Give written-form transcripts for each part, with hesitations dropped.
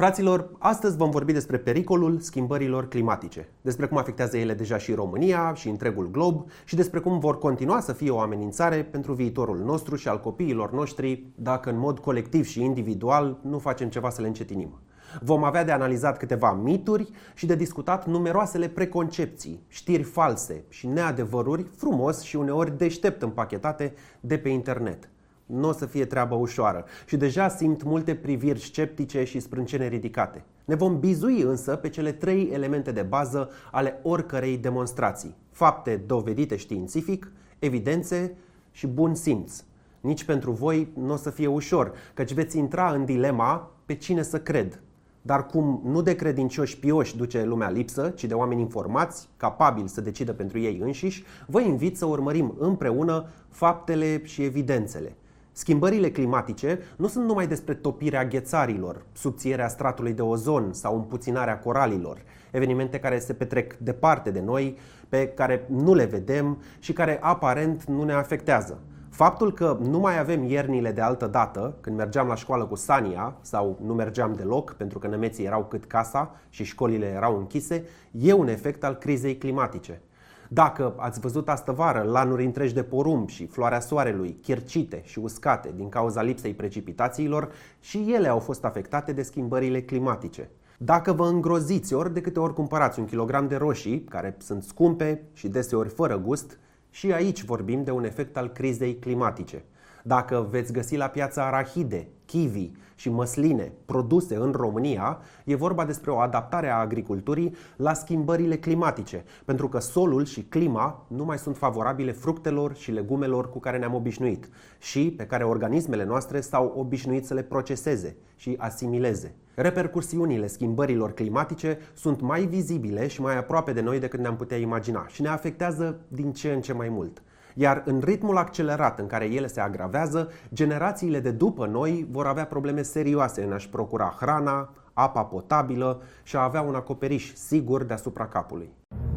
Fraților, astăzi vom vorbi despre pericolul schimbărilor climatice, despre cum afectează ele deja și România și întregul glob și despre cum vor continua să fie o amenințare pentru viitorul nostru și al copiilor noștri dacă în mod colectiv și individual nu facem ceva să le încetinim. Vom avea de analizat câteva mituri și de discutat numeroasele preconcepții, știri false și neadevăruri frumos și uneori deștept împachetate de pe internet. Nu o să fie treabă ușoară și deja simt multe priviri sceptice și sprâncene ridicate. Ne vom bizui însă pe cele 3 elemente de bază ale oricărei demonstrații: fapte dovedite științific, evidențe și bun simț. Nici pentru voi nu o să fie ușor, căci veți intra în dilema pe cine să cred. Dar cum nu de credincioși pioși duce lumea lipsă, ci de oameni informați, capabili să decidă pentru ei înșiși, vă invit să urmărim împreună faptele și evidențele. Schimbările climatice nu sunt numai despre topirea ghețarilor, subțierea stratului de ozon sau împuținarea coralilor, evenimente care se petrec departe de noi, pe care nu le vedem și care aparent nu ne afectează. Faptul că nu mai avem iernile de altă dată, când mergeam la școală cu Sania sau nu mergeam deloc pentru că nămeții erau cât casa și școlile erau închise, e un efect al crizei climatice. Dacă ați văzut astăvară lanuri întregi de porumb și floarea soarelui chircite și uscate din cauza lipsei precipitațiilor, și ele au fost afectate de schimbările climatice. Dacă vă îngroziți ori de câte ori cumpărați un kilogram de roșii, care sunt scumpe și deseori fără gust, și aici vorbim de un efect al crizei climatice. Dacă veți găsi la piață arahide, kiwi și măsline produse în România, e vorba despre o adaptare a agriculturii la schimbările climatice, pentru că solul și clima nu mai sunt favorabile fructelor și legumelor cu care ne-am obișnuit și pe care organismele noastre s-au obișnuit să le proceseze și asimileze. Repercursiunile schimbărilor climatice sunt mai vizibile și mai aproape de noi decât ne-am putea imagina și ne afectează din ce în ce mai mult. Iar în ritmul accelerat în care ele se agravează, generațiile de după noi vor avea probleme serioase în a-și procura hrana, apa potabilă și a avea un acoperiș sigur deasupra capului.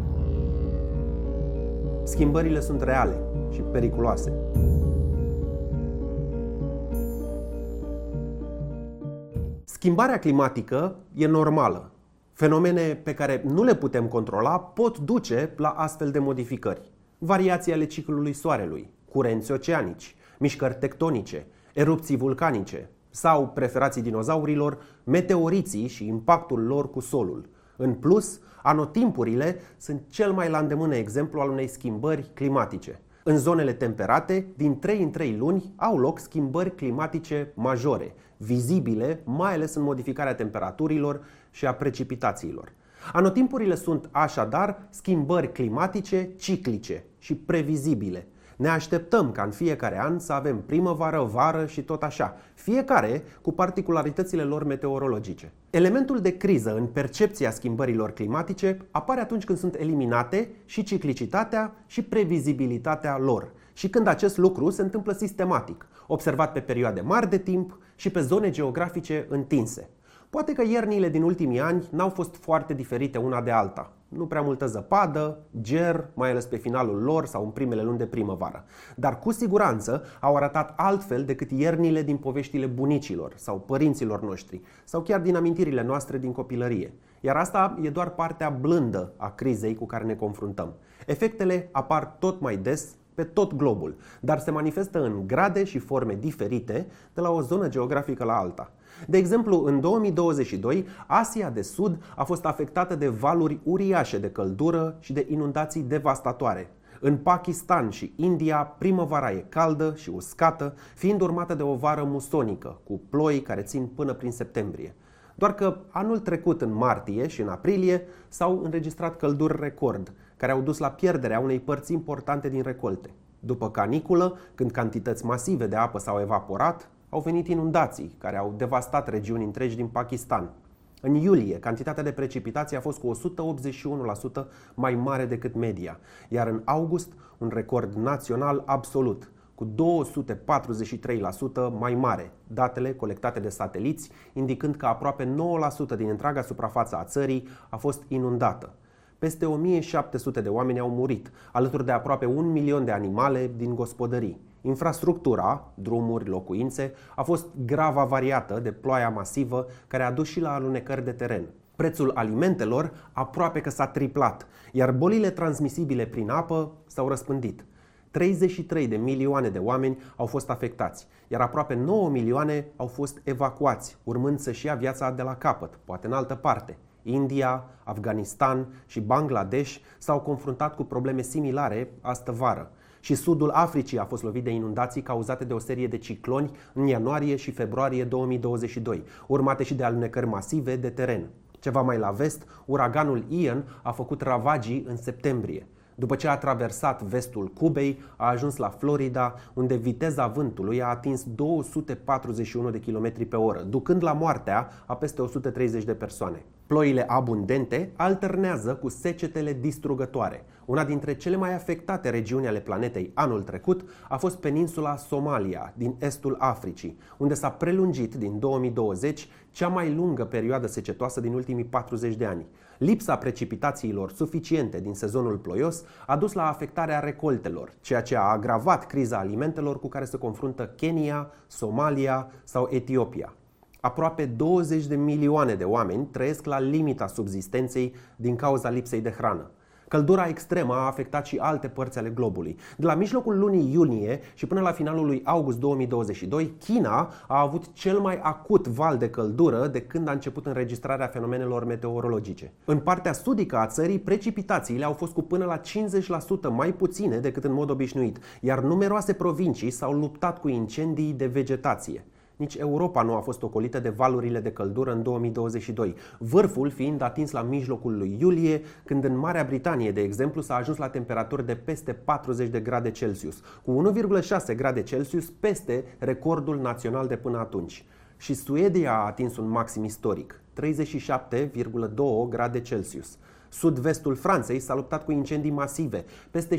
Schimbările sunt reale și periculoase. Schimbarea climatică e normală. Fenomene pe care nu le putem controla pot duce la astfel de modificări. Variații ale ciclului soarelui, curenți oceanici, mișcări tectonice, erupții vulcanice sau, preferații dinozaurilor, meteoriții și impactul lor cu solul. În plus, anotimpurile sunt cel mai la îndemână exemplu al unei schimbări climatice. În zonele temperate, din 3 în 3 luni au loc schimbări climatice majore, vizibile, mai ales în modificarea temperaturilor și a precipitațiilor. Anotimpurile sunt așadar schimbări climatice ciclice și previzibile. Ne așteptăm ca în fiecare an să avem primăvară, vară și tot așa, fiecare cu particularitățile lor meteorologice. Elementul de criză în percepția schimbărilor climatice apare atunci când sunt eliminate și ciclicitatea și previzibilitatea lor și când acest lucru se întâmplă sistematic, observat pe perioade mari de timp și pe zone geografice întinse. Poate că iernile din ultimii ani n-au fost foarte diferite una de alta. Nu prea multă zăpadă, ger, mai ales pe finalul lor sau în primele luni de primăvară. Dar cu siguranță au arătat altfel decât iernile din poveștile bunicilor sau părinților noștri, sau chiar din amintirile noastre din copilărie. Iar asta e doar partea blândă a crizei cu care ne confruntăm. Efectele apar tot mai des pe tot globul, dar se manifestă în grade și forme diferite de la o zonă geografică la alta. De exemplu, în 2022, Asia de Sud a fost afectată de valuri uriașe de căldură și de inundații devastatoare. În Pakistan și India, primăvara e caldă și uscată, fiind urmată de o vară musonică, cu ploi care țin până prin septembrie. Doar că anul trecut, în martie și în aprilie, s-au înregistrat călduri record, care au dus la pierderea unei părți importante din recolte. După caniculă, când cantități masive de apă s-au evaporat, au venit inundații, care au devastat regiuni întregi din Pakistan. În iulie, cantitatea de precipitații a fost cu 181% mai mare decât media, iar în august, un record național absolut, cu 243% mai mare, datele colectate de sateliți indicând că aproape 9% din întreaga suprafață a țării a fost inundată. Peste 1700 de oameni au murit, alături de aproape 1 milion de animale din gospodării. Infrastructura, drumuri, locuințe, a fost grav avariată de ploaia masivă care a dus și la alunecări de teren. Prețul alimentelor aproape că s-a triplat, iar bolile transmisibile prin apă s-au răspândit. 33 de milioane de oameni au fost afectați, iar aproape 9 milioane au fost evacuați, urmând să-și ia viața de la capăt, poate în altă parte. India, Afganistan și Bangladesh s-au confruntat cu probleme similare astă vară. Și sudul Africii a fost lovit de inundații cauzate de o serie de cicloni în ianuarie și februarie 2022, urmate și de alunecări masive de teren. Ceva mai la vest, uraganul Ian a făcut ravagii în septembrie. După ce a traversat vestul Cubei, a ajuns la Florida, unde viteza vântului a atins 241 de km pe oră, ducând la moartea a peste 130 de persoane. Ploile abundente alternează cu secetele distrugătoare. Una dintre cele mai afectate regiuni ale planetei anul trecut a fost peninsula Somalia, din estul Africii, unde s-a prelungit din 2020 cea mai lungă perioadă secetoasă din ultimii 40 de ani. Lipsa precipitațiilor suficiente din sezonul ploios a dus la afectarea recoltelor, ceea ce a agravat criza alimentelor cu care se confruntă Kenya, Somalia sau Etiopia. Aproape 20 de milioane de oameni trăiesc la limita subzistenței din cauza lipsei de hrană. Căldura extremă a afectat și alte părți ale globului. De la mijlocul lunii iunie și până la finalul lui august 2022, China a avut cel mai acut val de căldură de când a început înregistrarea fenomenelor meteorologice. În partea sudică a țării, precipitațiile au fost cu până la 50% mai puține decât în mod obișnuit, iar numeroase provincii s-au luptat cu incendii de vegetație. Nici Europa nu a fost ocolită de valurile de căldură în 2022, vârful fiind atins la mijlocul lui iulie, când în Marea Britanie, de exemplu, s-a ajuns la temperaturi de peste 40 de grade Celsius, cu 1,6 grade Celsius peste recordul național de până atunci. Și Suedia a atins un maxim istoric, 37,2 grade Celsius. Sud-vestul Franței s-a luptat cu incendii masive, peste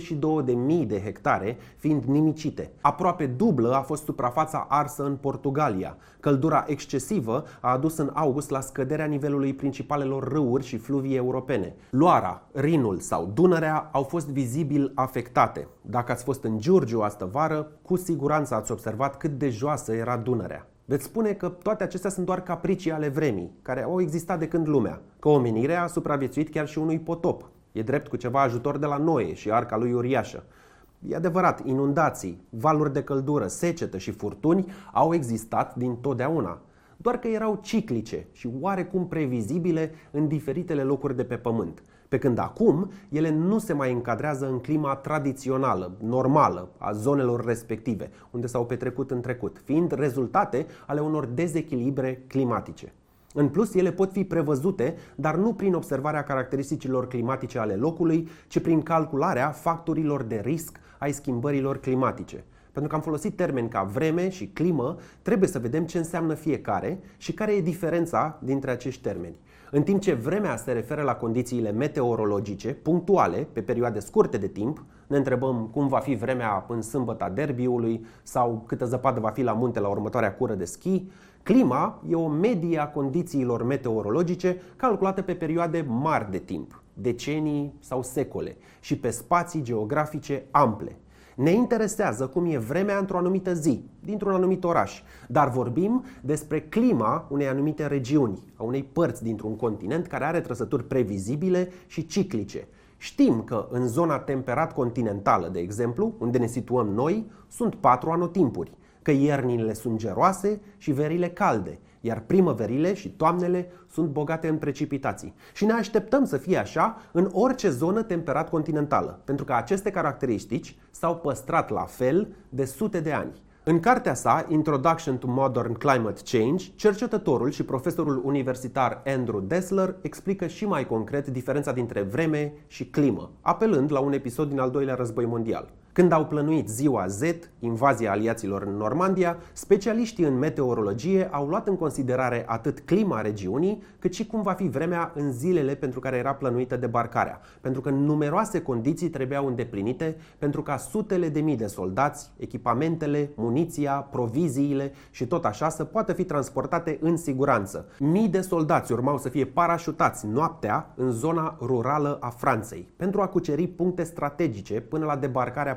62.000 de hectare fiind nimicite. Aproape dublă a fost suprafața arsă în Portugalia. Căldura excesivă a adus în august la scăderea nivelului principalelor râuri și fluvii europene. Loara, Rinul sau Dunărea au fost vizibil afectate. Dacă ați fost în Giurgiu astă vară, cu siguranță ați observat cât de joasă era Dunărea. Veți spune că toate acestea sunt doar capricii ale vremii, care au existat de când lumea, că omenirea a supraviețuit chiar și unui potop. E drept cu ceva ajutor de la Noe și arca lui uriașă. E adevărat, inundații, valuri de căldură, secetă și furtuni au existat dintotdeauna, doar că erau ciclice și oarecum previzibile în diferitele locuri de pe pământ. Pe când acum, ele nu se mai încadrează în clima tradițională, normală, a zonelor respective, unde s-au petrecut în trecut, fiind rezultate ale unor dezechilibre climatice. În plus, ele pot fi prevăzute, dar nu prin observarea caracteristicilor climatice ale locului, ci prin calcularea factorilor de risc ai schimbărilor climatice. Pentru că am folosit termeni ca vreme și climă, trebuie să vedem ce înseamnă fiecare și care e diferența dintre acești termeni. În timp ce vremea se referă la condițiile meteorologice, punctuale, pe perioade scurte de timp, ne întrebăm cum va fi vremea în sâmbăta derbiului sau câtă zăpadă va fi la munte la următoarea cură de schi, clima e o medie a condițiilor meteorologice calculată pe perioade mari de timp, decenii sau secole, și pe spații geografice ample. Ne interesează cum e vremea într-o anumită zi, dintr-un anumit oraș, dar vorbim despre clima unei anumite regiuni, a unei părți dintr-un continent care are trăsături previzibile și ciclice. Știm că în zona temperat-continentală, de exemplu, unde ne situăm noi, sunt 4 anotimpuri, că iernile sunt geroase și verile calde, iar primăverile și toamnele sunt bogate în precipitații. Și ne așteptăm să fie așa în orice zonă temperat-continentală, pentru că aceste caracteristici s-au păstrat la fel de sute de ani. În cartea sa, Introduction to Modern Climate Change, cercetătorul și profesorul universitar Andrew Dessler explică și mai concret diferența dintre vreme și climă, apelând la un episod din al doilea război mondial. Când au plănuit ziua Z, invazia aliaților în Normandia, specialiștii în meteorologie au luat în considerare atât clima regiunii, cât și cum va fi vremea în zilele pentru care era plănuită debarcarea, pentru că numeroase condiții trebuiau îndeplinite pentru ca sutele de mii de soldați, echipamentele, muniția, proviziile și tot așa să poată fi transportate în siguranță. Mii de soldați urmau să fie parașutați noaptea în zona rurală a Franței, pentru a cuceri puncte strategice până la debarcarea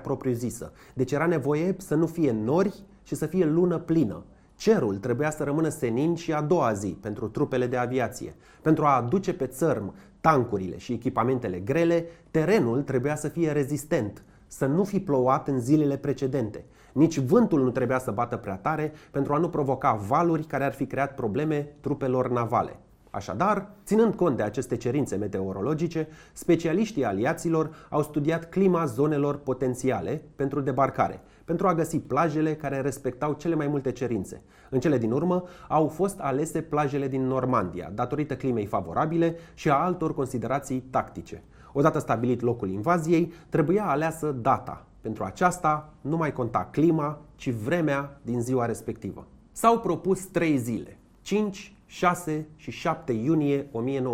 propriu-zisă. Deci era nevoie să nu fie nori și să fie lună plină. Cerul trebuia să rămână senin și a doua zi pentru trupele de aviație. Pentru a aduce pe țărm tancurile și echipamentele grele, terenul trebuia să fie rezistent, să nu fi plouat în zilele precedente. Nici vântul nu trebuia să bată prea tare pentru a nu provoca valuri care ar fi creat probleme trupelor navale. Așadar, ținând cont de aceste cerințe meteorologice, specialiștii aliaților au studiat clima zonelor potențiale pentru debarcare, pentru a găsi plajele care respectau cele mai multe cerințe. În cele din urmă, au fost alese plajele din Normandia, datorită climei favorabile și a altor considerații tactice. Odată stabilit locul invaziei, trebuia aleasă data. Pentru aceasta nu mai conta clima, ci vremea din ziua respectivă. S-au propus 3 zile, 5, 6 și 7 iunie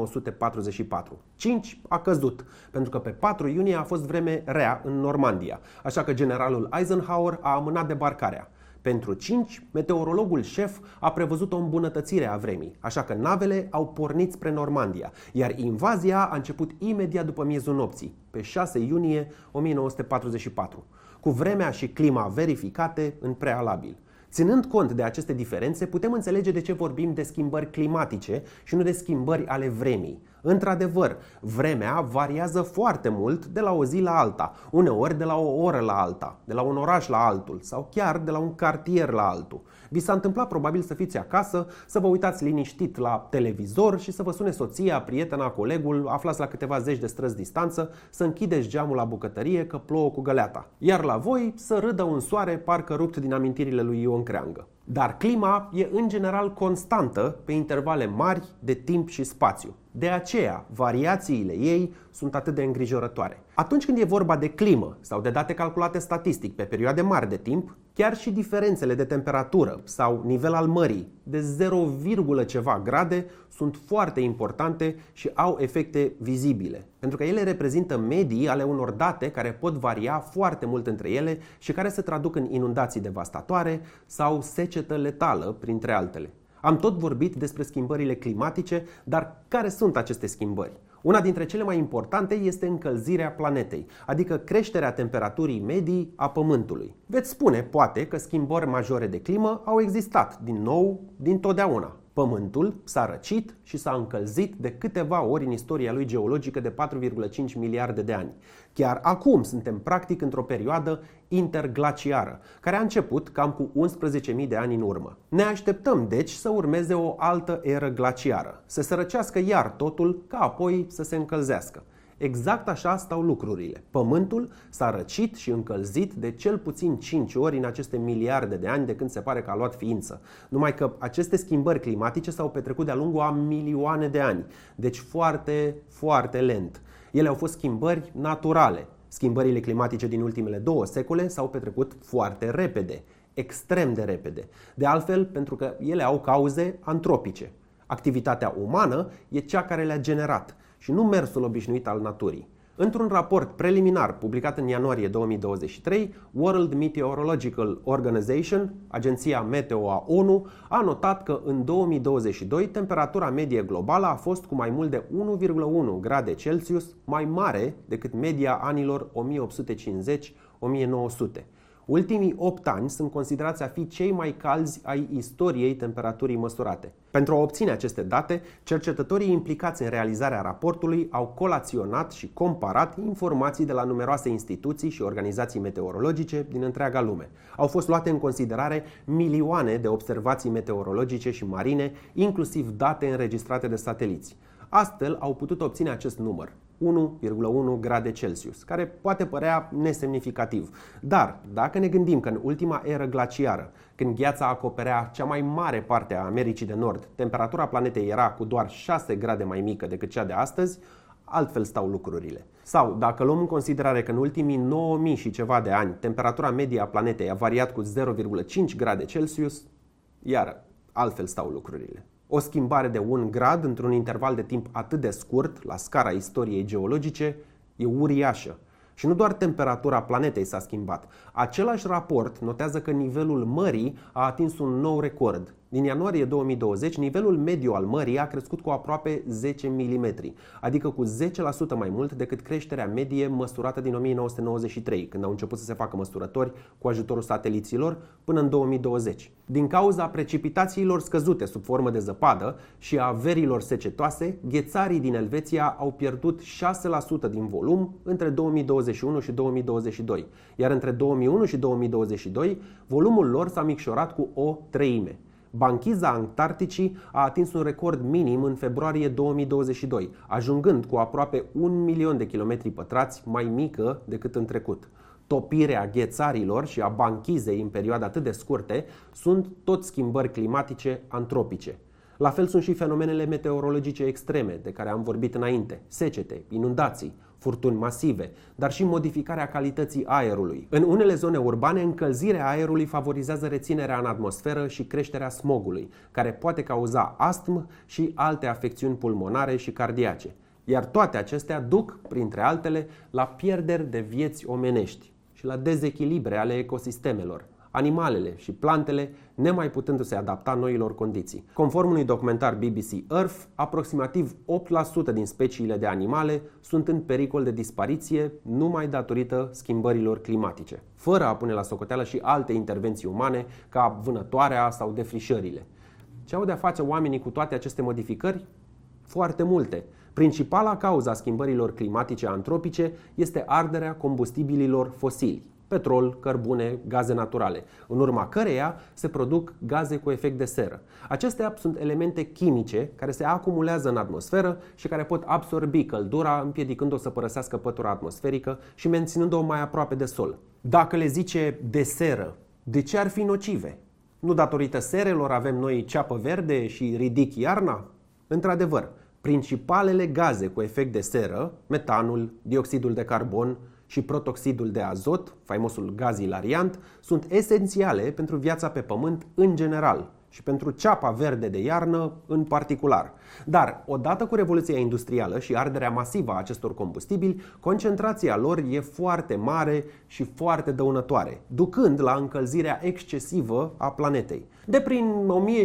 1944. 5 a căzut, pentru că pe 4 iunie a fost vreme rea în Normandia, așa că generalul Eisenhower a amânat debarcarea. Pentru 5, meteorologul șef a prevăzut o îmbunătățire a vremii, așa că navele au pornit spre Normandia, iar invazia a început imediat după miezul nopții, pe 6 iunie 1944, cu vremea și clima verificate în prealabil. Ținând cont de aceste diferențe, putem înțelege de ce vorbim de schimbări climatice și nu de schimbări ale vremii. Într-adevăr, vremea variază foarte mult de la o zi la alta, uneori de la o oră la alta, de la un oraș la altul sau chiar de la un cartier la altul. Vi s-a întâmplat probabil să fiți acasă, să vă uitați liniștit la televizor și să vă sune soția, prietena, colegul, aflați la câteva zeci de străzi distanță, să închideți geamul la bucătărie că plouă cu găleata. Iar la voi să râdă un soare parcă rupt din amintirile lui Ion Creangă. Dar clima e în general constantă pe intervale mari de timp și spațiu. De aceea, variațiile ei sunt atât de îngrijorătoare. Atunci când e vorba de climă sau de date calculate statistic pe perioade mari de timp, chiar și diferențele de temperatură sau nivel al mării de 0, ceva grade sunt foarte importante și au efecte vizibile, pentru că ele reprezintă medii ale unor date care pot varia foarte mult între ele și care se traduc în inundații devastatoare sau secetă letală, printre altele. Am tot vorbit despre schimbările climatice, dar care sunt aceste schimbări? Una dintre cele mai importante este încălzirea planetei, adică creșterea temperaturii medii a Pământului. Veți spune, poate, că schimbări majore de climă au existat, din nou, dintotdeauna. Pământul s-a răcit și s-a încălzit de câteva ori în istoria lui geologică de 4,5 miliarde de ani. Chiar acum suntem practic într-o perioadă interglaciară, care a început cam cu 11.000 de ani în urmă. Ne așteptăm deci să urmeze o altă eră glaciară, să se răcească iar totul, ca apoi să se încălzească. Exact așa stau lucrurile. Pământul s-a răcit și încălzit de cel puțin 5 ori în aceste miliarde de ani de când se pare că a luat ființă. Numai că aceste schimbări climatice s-au petrecut de-a lungul a milioane de ani, deci foarte, foarte lent. Ele au fost schimbări naturale. Schimbările climatice din ultimele 2 secole s-au petrecut foarte repede, extrem de repede. De altfel, pentru că ele au cauze antropice. Activitatea umană e cea care le-a generat și nu mersul obișnuit al naturii. Într-un raport preliminar publicat în ianuarie 2023, World Meteorological Organization, agenția meteo a ONU, a notat că în 2022 temperatura medie globală a fost cu mai mult de 1,1 grade Celsius mai mare decât media anilor 1850-1900. Ultimii 8 ani sunt considerați a fi cei mai calzi ai istoriei temperaturii măsurate. Pentru a obține aceste date, cercetătorii implicați în realizarea raportului au colaționat și comparat informații de la numeroase instituții și organizații meteorologice din întreaga lume. Au fost luate în considerare milioane de observații meteorologice și marine, inclusiv date înregistrate de sateliți. Astfel au putut obține acest număr, 1,1 grade Celsius, care poate părea nesemnificativ. Dar dacă ne gândim că în ultima eră glaciară, când gheața acoperea cea mai mare parte a Americii de Nord, temperatura planetei era cu doar 6 grade mai mică decât cea de astăzi, altfel stau lucrurile. Sau dacă luăm în considerare că în ultimii 9000 și ceva de ani temperatura medie a planetei a variat cu 0,5 grade Celsius, iar altfel stau lucrurile. O schimbare de 1 grad într-un interval de timp atât de scurt, la scara istoriei geologice, e uriașă. Și nu doar temperatura planetei s-a schimbat. Același raport notează că nivelul mării a atins un nou record. Din ianuarie 2020, nivelul mediu al mării a crescut cu aproape 10 mm, adică cu 10% mai mult decât creșterea medie măsurată din 1993, când au început să se facă măsurători cu ajutorul sateliților, până în 2020. Din cauza precipitațiilor scăzute sub formă de zăpadă și a verilor secetoase, ghețarii din Elveția au pierdut 6% din volum între 2021 și 2022, iar între 2001 și 2022 volumul lor s-a micșorat cu o treime. Banchiza Antarcticii a atins un record minim în februarie 2022, ajungând cu aproape 1 milion de kilometri pătrați mai mică decât în trecut. Topirea ghețarilor și a banchizei în perioade atât de scurte sunt tot schimbări climatice antropice. La fel sunt și fenomenele meteorologice extreme de care am vorbit înainte: secete, inundații, furtuni masive, dar și modificarea calității aerului. În unele zone urbane, încălzirea aerului favorizează reținerea în atmosferă și creșterea smogului, care poate cauza astm și alte afecțiuni pulmonare și cardiace. Iar toate acestea duc, printre altele, la pierderi de vieți omenești și la dezechilibre ale ecosistemelor, animalele și plantele nemai putându-se adapta noilor condiții. Conform unui documentar BBC Earth, aproximativ 8% din speciile de animale sunt în pericol de dispariție numai datorită schimbărilor climatice, fără a pune la socoteală și alte intervenții umane ca vânătoarea sau defrișările. Ce au de-a face oamenii cu toate aceste modificări? Foarte multe. Principala cauza a schimbărilor climatice antropice este arderea combustibililor fosili: petrol, cărbune, gaze naturale, în urma căreia se produc gaze cu efect de seră. Acestea sunt elemente chimice care se acumulează în atmosferă și care pot absorbi căldura, împiedicând-o să părăsească pătura atmosferică și menținând-o mai aproape de sol. Dacă le zice de seră, de ce ar fi nocive? Nu datorită serelor avem noi ceapă verde și ridic iarna? Într-adevăr, principalele gaze cu efect de seră, metanul, dioxidul de carbon și protoxidul de azot, faimosul gaz ilariant, sunt esențiale pentru viața pe Pământ în general și pentru ceapa verde de iarnă în particular. Dar, odată cu revoluția industrială și arderea masivă a acestor combustibili, concentrația lor e foarte mare și foarte dăunătoare, ducând la încălzirea excesivă a planetei. De prin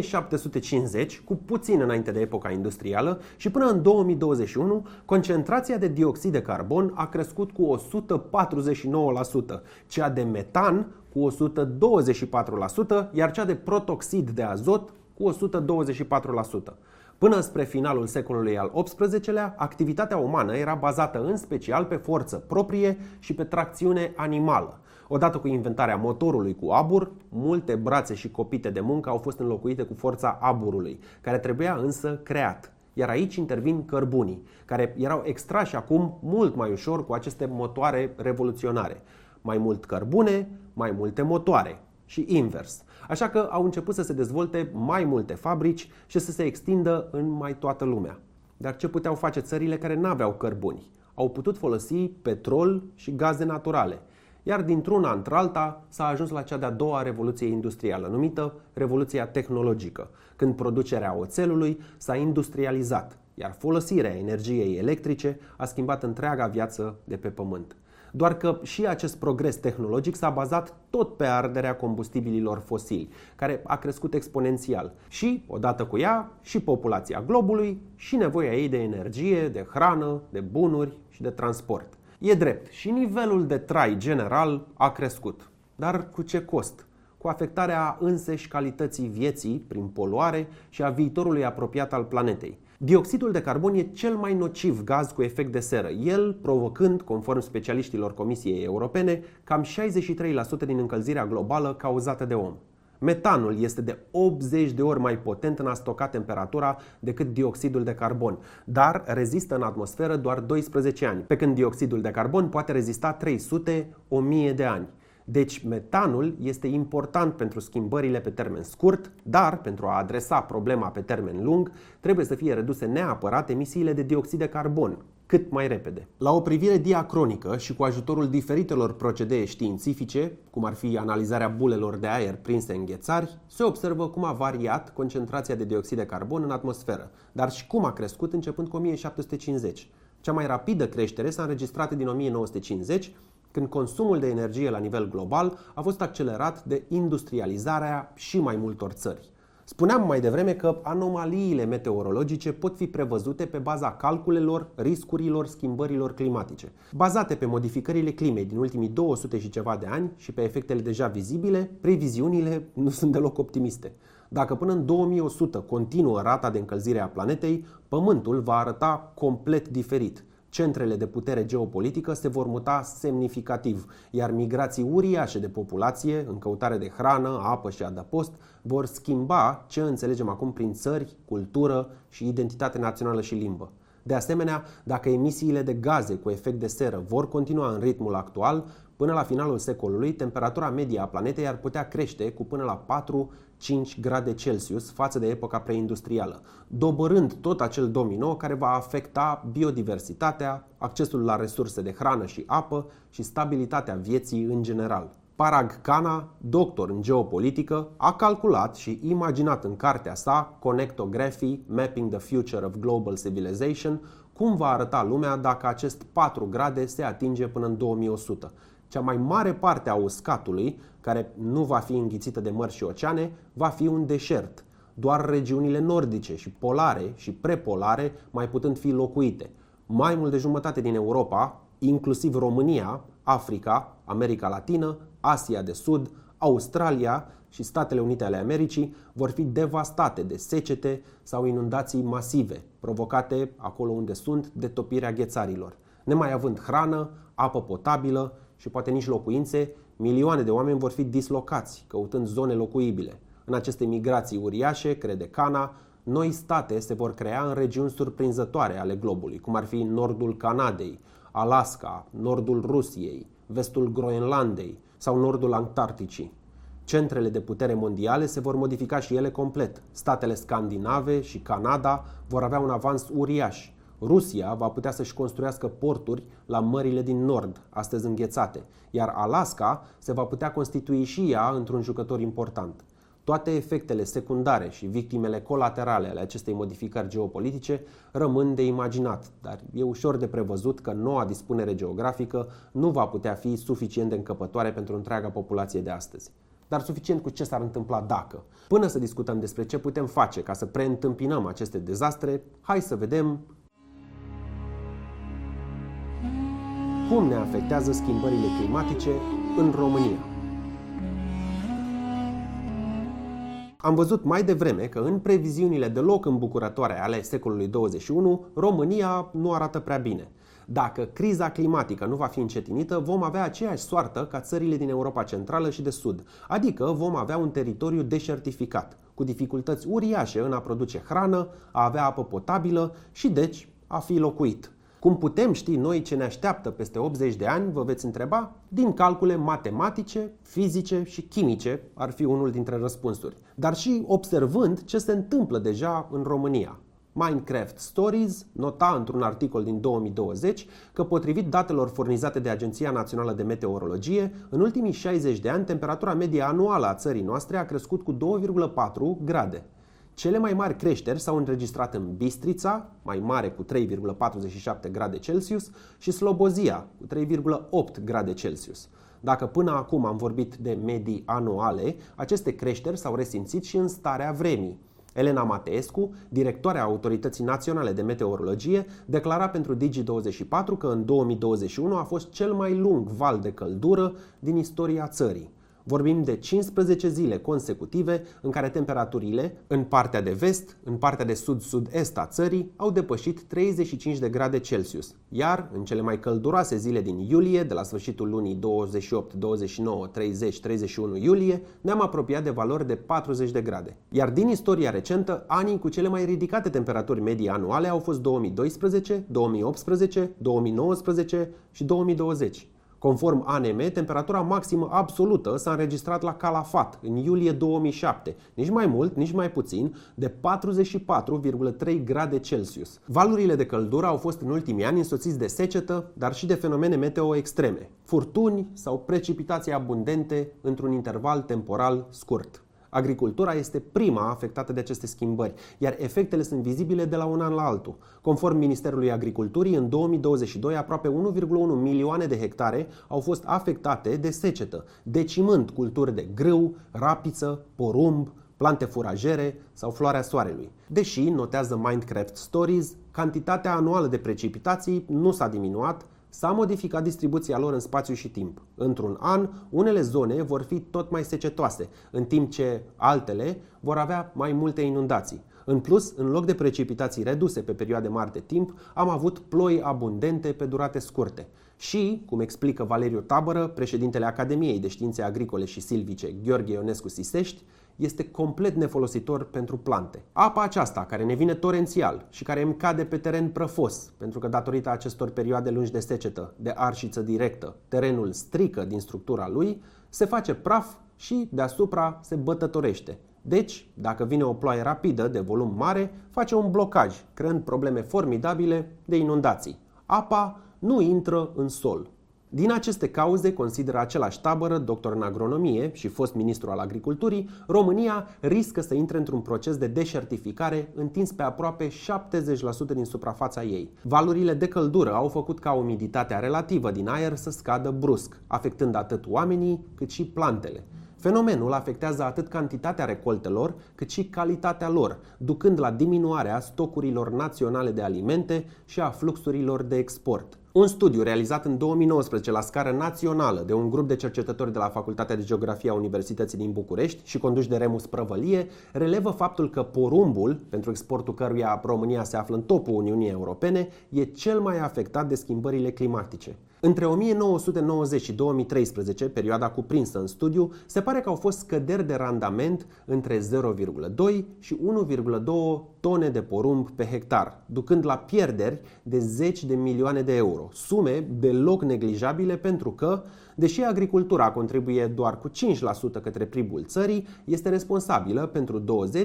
1750, cu puțin înainte de epoca industrială, și până în 2021, concentrația de dioxid de carbon a crescut cu 149%, cea de metan cu 124%, iar cea de protoxid de azot cu 124%. Până spre finalul secolului al XVIII-lea, activitatea umană era bazată în special pe forță proprie și pe tracțiune animală. Odată cu inventarea motorului cu abur, multe brațe și copite de muncă au fost înlocuite cu forța aburului, care trebuia însă creat. Iar aici intervin cărbunii, care erau extrași acum mult mai ușor cu aceste motoare revoluționare. Mai mult cărbune, mai multe motoare și invers. Așa că au început să se dezvolte mai multe fabrici și să se extindă în mai toată lumea. Dar ce puteau face țările care n-aveau cărbuni? Au putut folosi petrol și gaze naturale. Iar dintr-una într-alta s-a ajuns la cea de-a doua revoluție industrială, numită Revoluția Tehnologică, când producerea oțelului s-a industrializat, iar folosirea energiei electrice a schimbat întreaga viață de pe Pământ. Doar că și acest progres tehnologic s-a bazat tot pe arderea combustibililor fosili, care a crescut exponențial. Și, odată cu ea, și populația globului și nevoia ei de energie, de hrană, de bunuri și de transport. E drept, și nivelul de trai general a crescut. Dar cu ce cost? Cu afectarea înseși calității vieții prin poluare și a viitorului apropiat al planetei. Dioxidul de carbon e cel mai nociv gaz cu efect de seră, el provocând, conform specialiștilor Comisiei Europene, cam 63% din încălzirea globală cauzată de om. Metanul este de 80 de ori mai potent în a stoca temperatura decât dioxidul de carbon, dar rezistă în atmosferă doar 12 ani, pe când dioxidul de carbon poate rezista 300-1000 de ani. Deci metanul este important pentru schimbările pe termen scurt, dar pentru a adresa problema pe termen lung, trebuie să fie reduse neapărat emisiile de dioxid de carbon, cât mai repede. La o privire diacronică și cu ajutorul diferitelor procedee științifice, cum ar fi analizarea bulelor de aer prinse în ghețari, se observă cum a variat concentrația de dioxid de carbon în atmosferă, dar și cum a crescut începând cu 1750. Cea mai rapidă creștere s-a înregistrat din 1950, când consumul de energie la nivel global a fost accelerat de industrializarea și mai multor țări. Spuneam mai devreme că anomaliile meteorologice pot fi prevăzute pe baza calculelor riscurilor schimbărilor climatice. Bazate pe modificările climei din ultimii 200 și ceva de ani și pe efectele deja vizibile, previziunile nu sunt deloc optimiste. Dacă până în 2100 continuă rata de încălzire a planetei, Pământul va arăta complet diferit. Centrele de putere geopolitică se vor muta semnificativ, iar migrații uriașe de populație în căutare de hrană, apă și adăpost vor schimba ce înțelegem acum prin țări, cultură și identitate națională și limbă. De asemenea, dacă emisiile de gaze cu efect de seră vor continua în ritmul actual, până la finalul secolului, temperatura medie a planetei ar putea crește cu până la 4-5 grade Celsius față de epoca preindustrială, doborând tot acel domino care va afecta biodiversitatea, accesul la resurse de hrană și apă și stabilitatea vieții în general. Parag Khanna, doctor în geopolitică, a calculat și imaginat în cartea sa Connectography, Mapping the Future of Global Civilization, cum va arăta lumea dacă acest 4 grade se atinge până în 2100. Cea mai mare parte a uscatului, care nu va fi înghițită de mări și oceane, va fi un deșert, doar regiunile nordice și polare și prepolare mai putând fi locuite. Mai mult de jumătate din Europa, inclusiv România, Africa, America Latină, Asia de Sud, Australia și Statele Unite ale Americii vor fi devastate de secete sau inundații masive, provocate acolo unde sunt de topirea ghețarilor. Nemai având hrană, apă potabilă și poate nici locuințe, milioane de oameni vor fi dislocați, căutând zone locuibile. În aceste migrații uriașe, crede Khanna, noi state se vor crea în regiuni surprinzătoare ale globului, cum ar fi nordul Canadei, Alaska, nordul Rusiei, vestul Groenlandei sau nordul Antarcticii. Centrele de putere mondiale se vor modifica și ele complet. Statele scandinave și Canada vor avea un avans uriaș. Rusia va putea să-și construiască porturi la mările din nord, astăzi înghețate, iar Alaska se va putea constitui și ea într-un jucător important. Toate efectele secundare și victimele colaterale ale acestei modificări geopolitice rămân de imaginat, dar e ușor de prevăzut că noua dispunere geografică nu va putea fi suficient de încăpătoare pentru întreaga populație de astăzi. Dar suficient cu ce s-ar întâmpla dacă. Până să discutăm despre ce putem face ca să preîntâmpinăm aceste dezastre, hai să vedem cum ne afectează schimbările climatice în România. Am văzut mai devreme că în previziunile deloc îmbucurătoare ale secolului 21, România nu arată prea bine. Dacă criza climatică nu va fi încetinită, vom avea aceeași soartă ca țările din Europa Centrală și de Sud, adică vom avea un teritoriu deșertificat, cu dificultăți uriașe în a produce hrană, a avea apă potabilă și deci a fi locuit. Cum putem ști noi ce ne așteaptă peste 80 de ani, vă veți întreba? Din calcule matematice, fizice și chimice ar fi unul dintre răspunsuri, dar și observând ce se întâmplă deja în România. Minecraft Stories nota într-un articol din 2020 că, potrivit datelor furnizate de Agenția Națională de Meteorologie, în ultimii 60 de ani temperatura medie anuală a țării noastre a crescut cu 2,4 grade. Cele mai mari creșteri s-au înregistrat în Bistrița, mai mare cu 3,47 grade Celsius, și Slobozia cu 3,8 grade Celsius. Dacă până acum am vorbit de medii anuale, aceste creșteri s-au resimțit și în starea vremii. Elena Mateescu, directoarea Autorității Naționale de Meteorologie, declara pentru Digi24 că în 2021 a fost cel mai lung val de căldură din istoria țării. Vorbim de 15 zile consecutive în care temperaturile în partea de vest, în partea de sud-sud-est a țării au depășit 35 de grade Celsius, iar în cele mai călduroase zile din iulie, de la sfârșitul lunii 28, 29, 30, 31 iulie, ne-am apropiat de valori de 40 de grade. Iar din istoria recentă, anii cu cele mai ridicate temperaturi medii anuale au fost 2012, 2018, 2019 și 2020. Conform ANM, temperatura maximă absolută s-a înregistrat la Calafat în iulie 2007, nici mai mult, nici mai puțin, de 44,3 grade Celsius. Valurile de căldură au fost în ultimii ani însoțiți de secetă, dar și de fenomene meteo extreme, furtuni sau precipitații abundente într-un interval temporal scurt. Agricultura este prima afectată de aceste schimbări, iar efectele sunt vizibile de la un an la altul. Conform Ministerului Agriculturii, în 2022 aproape 1,1 milioane de hectare au fost afectate de secetă, decimând culturi de grâu, rapiță, porumb, plante furajere sau floarea soarelui. Deși, notează Minecraft Stories, cantitatea anuală de precipitații nu s-a diminuat, s-a modificat distribuția lor în spațiu și timp. Într-un an, unele zone vor fi tot mai secetoase, în timp ce altele vor avea mai multe inundații. În plus, în loc de precipitații reduse pe perioade mari de timp, am avut ploi abundente pe durate scurte. Și, cum explică Valeriu Tabără, președintele Academiei de Științe Agricole și Silvice Gheorghe Ionescu Sisești, este complet nefolositor pentru plante. Apa aceasta, care ne vine torențial și care îmi cade pe teren prăfos, pentru că datorită acestor perioade lungi de secetă, de arșiță directă, terenul strică din structura lui, se face praf și deasupra se bătătorește. Deci, dacă vine o ploaie rapidă de volum mare, face un blocaj, creând probleme formidabile de inundații. Apa nu intră în sol. Din aceste cauze, consideră același Tabără, doctor în agronomie și fost ministru al agriculturii, România riscă să intre într-un proces de deșertificare întins pe aproape 70% din suprafața ei. Valurile de căldură au făcut ca umiditatea relativă din aer să scadă brusc, afectând atât oamenii cât și plantele. Fenomenul afectează atât cantitatea recoltelor, cât și calitatea lor, ducând la diminuarea stocurilor naționale de alimente și a fluxurilor de export. Un studiu realizat în 2019 la scară națională de un grup de cercetători de la Facultatea de Geografie a Universității din București și conduși de Remus Prăvălie relevă faptul că porumbul, pentru exportul căruia România se află în topul Uniunii Europene, e cel mai afectat de schimbările climatice. Între 1990 și 2013, perioada cuprinsă în studiu, se pare că au fost scăderi de randament între 0,2 și 1,2 tone de porumb pe hectar, ducând la pierderi de 10 de milioane de euro, sume deloc neglijabile pentru că, deși agricultura contribuie doar cu 5% către PIB-ul țării, este responsabilă pentru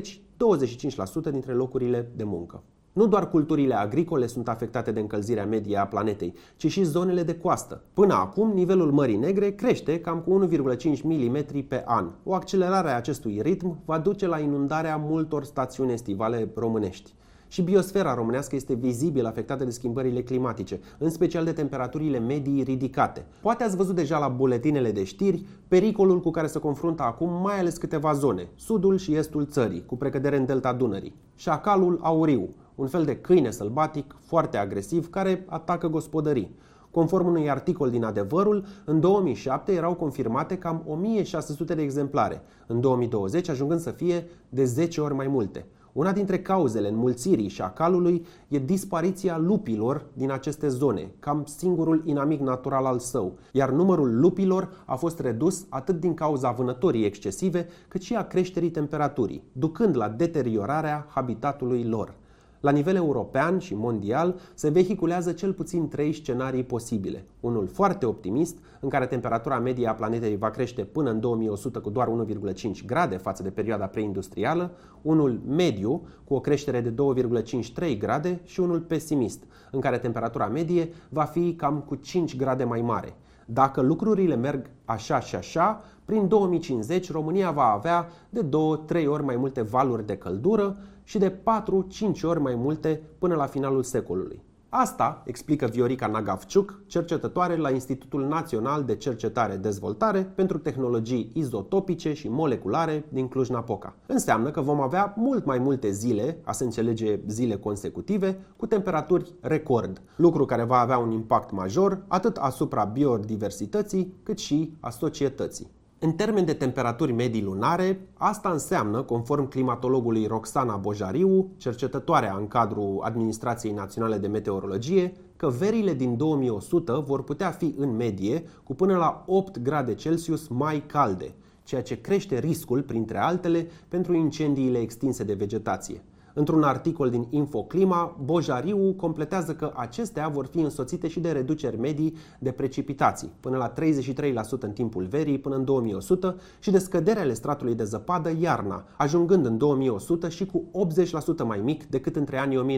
20-25% dintre locurile de muncă. Nu doar culturile agricole sunt afectate de încălzirea medie a planetei, ci și zonele de coastă. Până acum, nivelul Mării Negre crește cam cu 1,5 mm pe an. O accelerare a acestui ritm va duce la inundarea multor stațiuni estivale românești. Și biosfera românească este vizibil afectată de schimbările climatice, în special de temperaturile medii ridicate. Poate ați văzut deja la buletinele de știri pericolul cu care se confruntă acum mai ales câteva zone, sudul și estul țării, cu precădere în delta Dunării. Șacalul auriu, un fel de câine sălbatic foarte agresiv care atacă gospodării. Conform unui articol din Adevărul, în 2007 erau confirmate cam 1600 de exemplare, în 2020 ajungând să fie de 10 ori mai multe. Una dintre cauzele înmulțirii șacalului e dispariția lupilor din aceste zone, cam singurul inamic natural al său, iar numărul lupilor a fost redus atât din cauza vânătorii excesive, cât și a creșterii temperaturii, ducând la deteriorarea habitatului lor. La nivel european și mondial se vehiculează cel puțin 3 scenarii posibile. Unul foarte optimist, în care temperatura medie a planetei va crește până în 2100 cu doar 1,5 grade față de perioada preindustrială, unul mediu, cu o creștere de 2,53 grade și unul pesimist, în care temperatura medie va fi cam cu 5 grade mai mare. Dacă lucrurile merg așa și așa, prin 2050 România va avea de 2-3 ori mai multe valuri de căldură și de 4-5 ori mai multe până la finalul secolului. Asta explică Viorica Nagavciuc, cercetătoare la Institutul Național de Cercetare-Dezvoltare pentru Tehnologii Izotopice și Moleculare din Cluj-Napoca. Înseamnă că vom avea mult mai multe zile, a se înțelege zile consecutive, cu temperaturi record, lucru care va avea un impact major atât asupra biodiversității cât și a societății. În termen de temperaturi medii lunare, asta înseamnă, conform climatologului Roxana Bojariu, cercetătoarea în cadrul Administrației Naționale de Meteorologie, că verile din 2100 vor putea fi în medie cu până la 8 grade Celsius mai calde, ceea ce crește riscul, printre altele, pentru incendiile extinse de vegetație. Într-un articol din Infoclima, Bojariu completează că acestea vor fi însoțite și de reduceri medii de precipitații, până la 33% în timpul verii până în 2100 și de scăderea ale stratului de zăpadă iarna, ajungând în 2100 și cu 80% mai mic decât între anii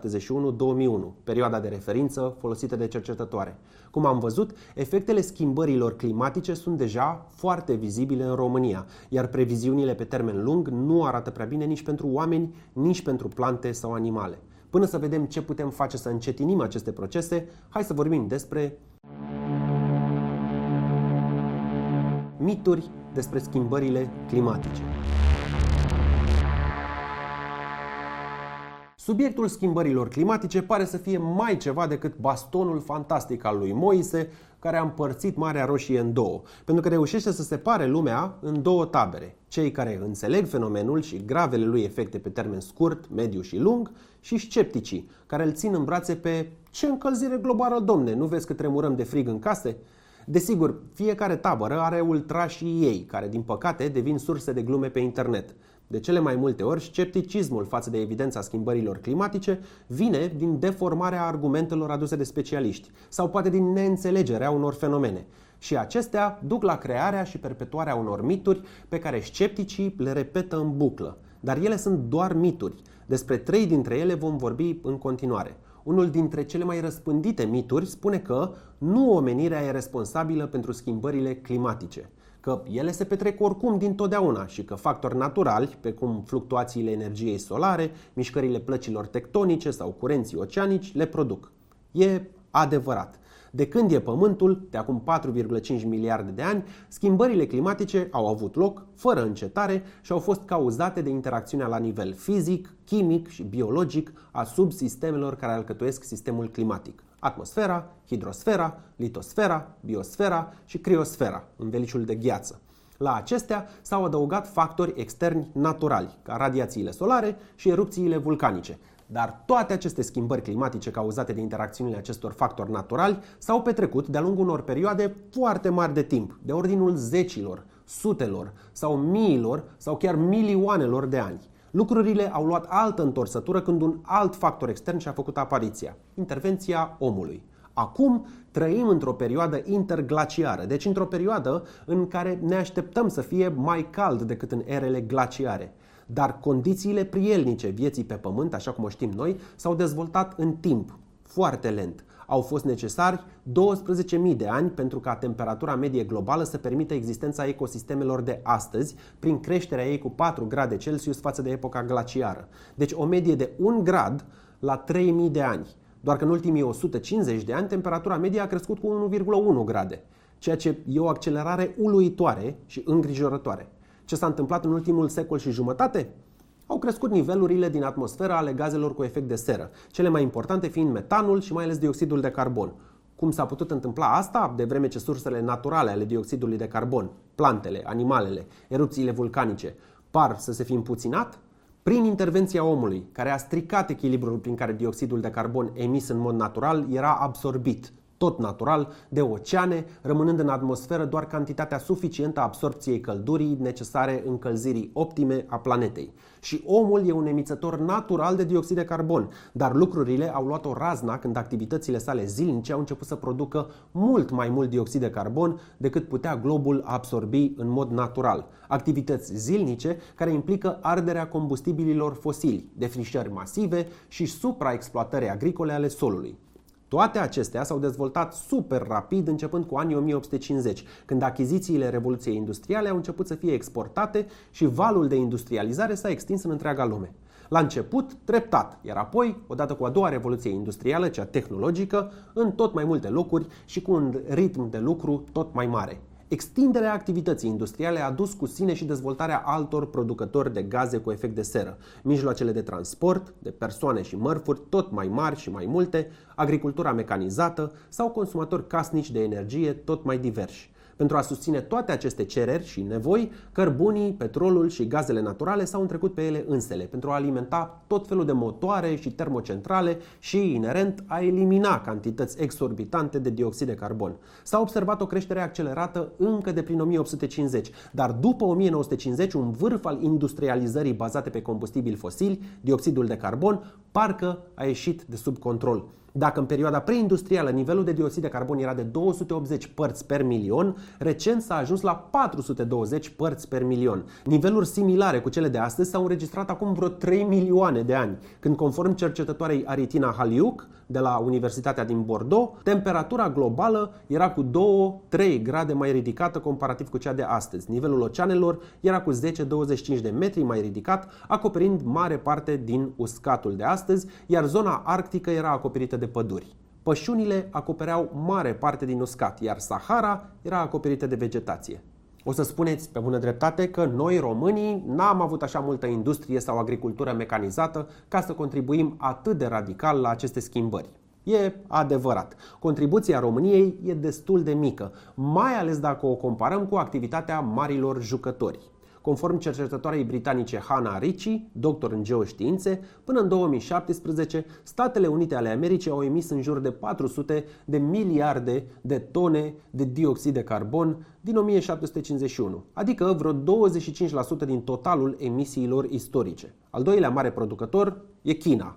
1971-2001, perioada de referință folosită de cercetătoare. Cum am văzut, efectele schimbărilor climatice sunt deja foarte vizibile în România, iar previziunile pe termen lung nu arată prea bine nici pentru oameni, nici pentru plante sau animale. Până să vedem ce putem face să încetinim aceste procese, hai să vorbim despre mituri despre schimbările climatice. Subiectul schimbărilor climatice pare să fie mai ceva decât bastonul fantastic al lui Moise, care a împărțit Marea Roșie în două, pentru că reușește să separe lumea în două tabere: cei care înțeleg fenomenul și gravele lui efecte pe termen scurt, mediu și lung, și scepticii, care îl țin în brațe pe "ce încălzire globală, domne, nu vezi că tremurăm de frig în case?" Desigur, fiecare tabără are ultrașii ei, care din păcate devin surse de glume pe internet. De cele mai multe ori, scepticismul față de evidența schimbărilor climatice vine din deformarea argumentelor aduse de specialiști sau poate din neînțelegerea unor fenomene. Și acestea duc la crearea și perpetuarea unor mituri pe care scepticii le repetă în buclă. Dar ele sunt doar mituri. Despre 3 dintre ele vom vorbi în continuare. Unul dintre cele mai răspândite mituri spune că nu omenirea e responsabilă pentru schimbările climatice, că ele se petrec oricum dintotdeauna și că factori naturali, precum fluctuațiile energiei solare, mișcările plăcilor tectonice sau curenții oceanici, le produc. E adevărat. De când e Pământul, de acum 4,5 miliarde de ani, schimbările climatice au avut loc fără încetare și au fost cauzate de interacțiunea la nivel fizic, chimic și biologic a subsistemelor care alcătuiesc sistemul climatic: atmosfera, hidrosfera, litosfera, biosfera și criosfera, învelișul de gheață. La acestea s-au adăugat factori externi naturali, ca radiațiile solare și erupțiile vulcanice. Dar toate aceste schimbări climatice cauzate de interacțiunile acestor factori naturali s-au petrecut de-a lungul unor perioade foarte mari de timp, de ordinul zecilor, sutelor sau miilor sau chiar milioanelor de ani. Lucrurile au luat altă întorsătură când un alt factor extern și-a făcut apariția: intervenția omului. Acum trăim într-o perioadă interglaciară, deci într-o perioadă în care ne așteptăm să fie mai cald decât în erele glaciare. Dar condițiile prielnice vieții pe Pământ, așa cum o știm noi, s-au dezvoltat în timp, foarte lent. Au fost necesari 12.000 de ani pentru ca temperatura medie globală să permită existența ecosistemelor de astăzi, prin creșterea ei cu 4 grade Celsius față de epoca glaciară. Deci o medie de 1 grad la 3.000 de ani. Doar că în ultimii 150 de ani temperatura medie a crescut cu 1,1 grade, ceea ce e o accelerare uluitoare și îngrijorătoare. Ce s-a întâmplat în ultimul secol și jumătate? Au crescut nivelurile din atmosferă ale gazelor cu efect de seră, cele mai importante fiind metanul și mai ales dioxidul de carbon. Cum s-a putut întâmpla asta, de vreme ce sursele naturale ale dioxidului de carbon, plantele, animalele, erupțiile vulcanice, par să se fi împuținat? Prin intervenția omului, care a stricat echilibrul prin care dioxidul de carbon emis în mod natural era absorbit, tot natural, de oceane, rămânând în atmosferă doar cantitatea suficientă a absorpției căldurii necesare încălzirii optime a planetei. Și omul e un emițător natural de dioxid de carbon, dar lucrurile au luat o razna când activitățile sale zilnice au început să producă mult mai mult dioxid de carbon decât putea globul absorbi în mod natural. Activități zilnice care implică arderea combustibililor fosili, defrișări masive și supraexploatări agricole ale solului. Toate acestea s-au dezvoltat super rapid începând cu anii 1850, când achizițiile Revoluției Industriale au început să fie exportate și valul de industrializare s-a extins în întreaga lume. La început, treptat, iar apoi, odată cu a doua revoluție industrială, cea tehnologică, în tot mai multe locuri și cu un ritm de lucru tot mai mare. Extinderea activității industriale a dus cu sine și dezvoltarea altor producători de gaze cu efect de seră, mijloacele de transport, de persoane și mărfuri tot mai mari și mai multe, agricultura mecanizată sau consumatori casnici de energie tot mai diversi. Pentru a susține toate aceste cereri și nevoi, cărbunii, petrolul și gazele naturale s-au întrecut pe ele însele pentru a alimenta tot felul de motoare și termocentrale și, inerent, a elimina cantități exorbitante de dioxid de carbon. S-a observat o creștere accelerată încă de prin 1850, dar după 1950 un vârf al industrializării bazate pe combustibili fosili, dioxidul de carbon, parcă a ieșit de sub control. Dacă în perioada preindustrială nivelul de dioxid de carbon era de 280 părți per milion, recent s-a ajuns la 420 părți per milion. Niveluri similare cu cele de astăzi s-au înregistrat acum vreo 3 milioane de ani, când, conform cercetătoarei Aritina Haliuc de la Universitatea din Bordeaux, temperatura globală era cu 2-3 grade mai ridicată comparativ cu cea de astăzi. Nivelul oceanelor era cu 10-25 de metri mai ridicat, acoperind mare parte din uscatul de astăzi, iar zona arctică era acoperită de păduri. Pășunile acopereau mare parte din uscat, iar Sahara era acoperită de vegetație. O să spuneți pe bună dreptate că noi românii n-am avut așa multă industrie sau agricultură mecanizată ca să contribuim atât de radical la aceste schimbări. E adevărat. Contribuția României e destul de mică, mai ales dacă o comparăm cu activitatea marilor jucători. Conform cercetătoarei britanice Hannah Ritchie, doctor în geoștiințe, până în 2017, Statele Unite ale Americii au emis în jur de 400 de miliarde de tone de dioxid de carbon din 1751, adică vreo 25% din totalul emisiilor istorice. Al doilea mare producător e China,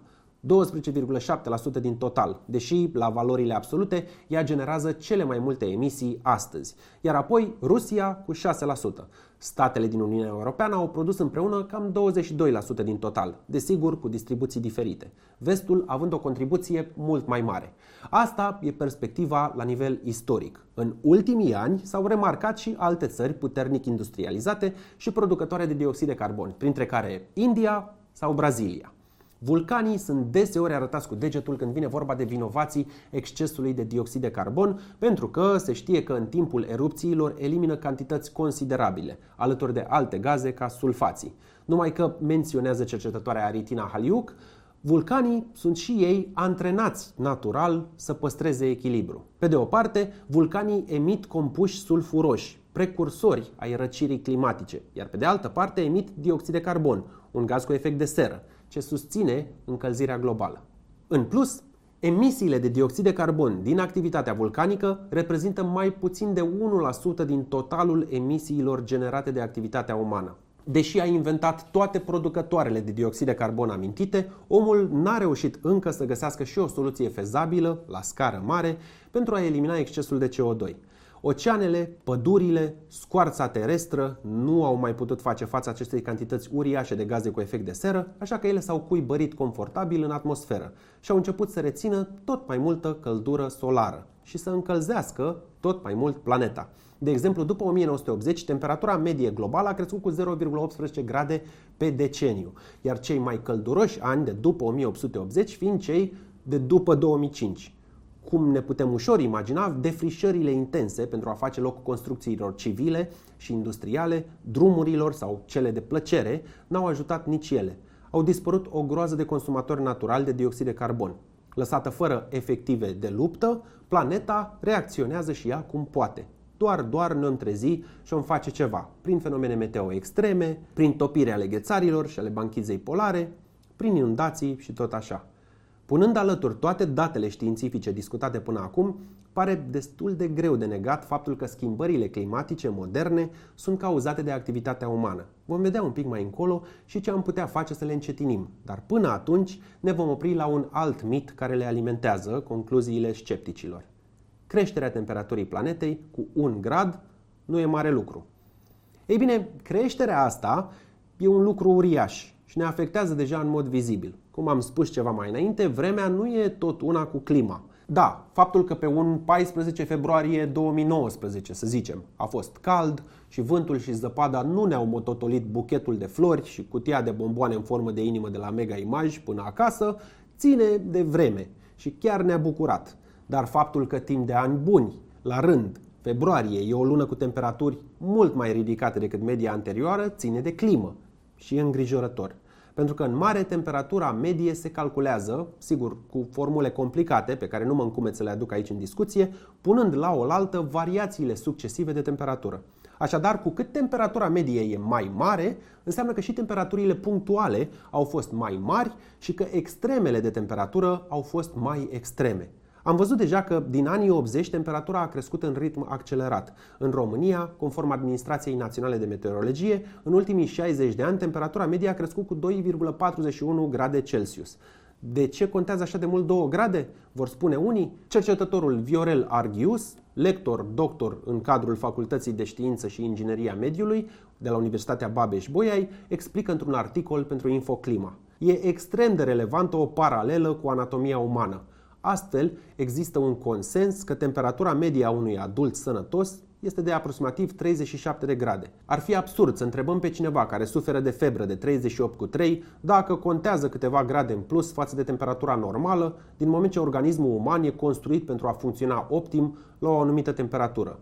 12,7% din total, deși la valorile absolute ea generează cele mai multe emisii astăzi, iar apoi Rusia cu 6%. Statele din Uniunea Europeană au produs împreună cam 22% din total, desigur cu distribuții diferite, vestul având o contribuție mult mai mare. Asta e perspectiva la nivel istoric. În ultimii ani s-au remarcat și alte țări puternic industrializate și producătoare de dioxid de carbon, printre care India sau Brazilia. Vulcanii sunt deseori arătați cu degetul când vine vorba de vinovații excesului de dioxid de carbon, pentru că se știe că în timpul erupțiilor elimină cantități considerabile, alături de alte gaze ca sulfații. Numai că, menționează cercetătoarea Aritina Haliuc, vulcanii sunt și ei antrenați natural să păstreze echilibru. Pe de o parte, vulcanii emit compuși sulfuroși, precursori ai răcirii climatice, iar pe de altă parte emit dioxid de carbon, un gaz cu efect de seră, ce susține încălzirea globală. În plus, emisiile de dioxid de carbon din activitatea vulcanică reprezintă mai puțin de 1% din totalul emisiilor generate de activitatea umană. Deși a inventat toate producătoarele de dioxid de carbon amintite, omul n-a reușit încă să găsească și o soluție fezabilă, la scară mare, pentru a elimina excesul de CO2. Oceanele, pădurile, scoarța terestră nu au mai putut face față acestei cantități uriașe de gaze cu efect de seră, așa că ele s-au cuibărit confortabil în atmosferă și au început să rețină tot mai multă căldură solară și să încălzească tot mai mult planeta. De exemplu, după 1980, temperatura medie globală a crescut cu 0,18 grade pe deceniu, iar cei mai călduroși ani de după 1880 fiind cei de după 2005. Cum ne putem ușor imagina, defrișările intense pentru a face loc construcțiilor civile și industriale, drumurilor sau cele de plăcere, n-au ajutat nici ele. Au dispărut o groază de consumatori naturali de dioxid de carbon. Lăsată fără efective de luptă, planeta reacționează și ea cum poate. Doar ne-om trezi și om face ceva, prin fenomene meteo extreme, prin topire ale ghețarilor și ale banchizei polare, prin inundații și tot așa. Punând alături toate datele științifice discutate până acum, pare destul de greu de negat faptul că schimbările climatice moderne sunt cauzate de activitatea umană. Vom vedea un pic mai încolo și ce am putea face să le încetinim, dar până atunci ne vom opri la un alt mit care le alimentează concluziile scepticilor. Creșterea temperaturii planetei cu 1 grad nu e mare lucru. Ei bine, creșterea asta e un lucru uriaș și ne afectează deja în mod vizibil. Cum am spus ceva mai înainte, vremea nu e tot una cu clima. Da, faptul că pe un 14 februarie 2019, să zicem, a fost cald și vântul și zăpada nu ne-au mototolit buchetul de flori și cutia de bomboane în formă de inimă de la Mega Image până acasă, ține de vreme și chiar ne-a bucurat. Dar faptul că timp de ani buni, la rând, februarie e o lună cu temperaturi mult mai ridicate decât media anterioară, ține de climă și e îngrijorător. Pentru că în mare temperatura medie se calculează, sigur, cu formule complicate pe care nu mă încumet să le aduc aici în discuție, punând la oaltă variațiile succesive de temperatură. Așadar, cu cât temperatura medie e mai mare, înseamnă că și temperaturile punctuale au fost mai mari și că extremele de temperatură au fost mai extreme. Am văzut deja că din anii 80 temperatura a crescut în ritm accelerat. În România, conform Administrației Naționale de Meteorologie, în ultimii 60 de ani temperatura medie a crescut cu 2,41 grade Celsius. De ce contează așa de mult 2 grade? Vor spune unii. Cercetătorul Viorel Arghius, lector, doctor în cadrul Facultății de Știință și Ingineria Mediului de la Universitatea Babeș-Bolyai, explică într-un articol pentru Infoclima. E extrem de relevantă o paralelă cu anatomia umană. Astfel, există un consens că temperatura medie a unui adult sănătos este de aproximativ 37 de grade. Ar fi absurd să întrebăm pe cineva care suferă de febră de 38,3 dacă contează câteva grade în plus față de temperatura normală, din moment ce organismul uman e construit pentru a funcționa optim la o anumită temperatură.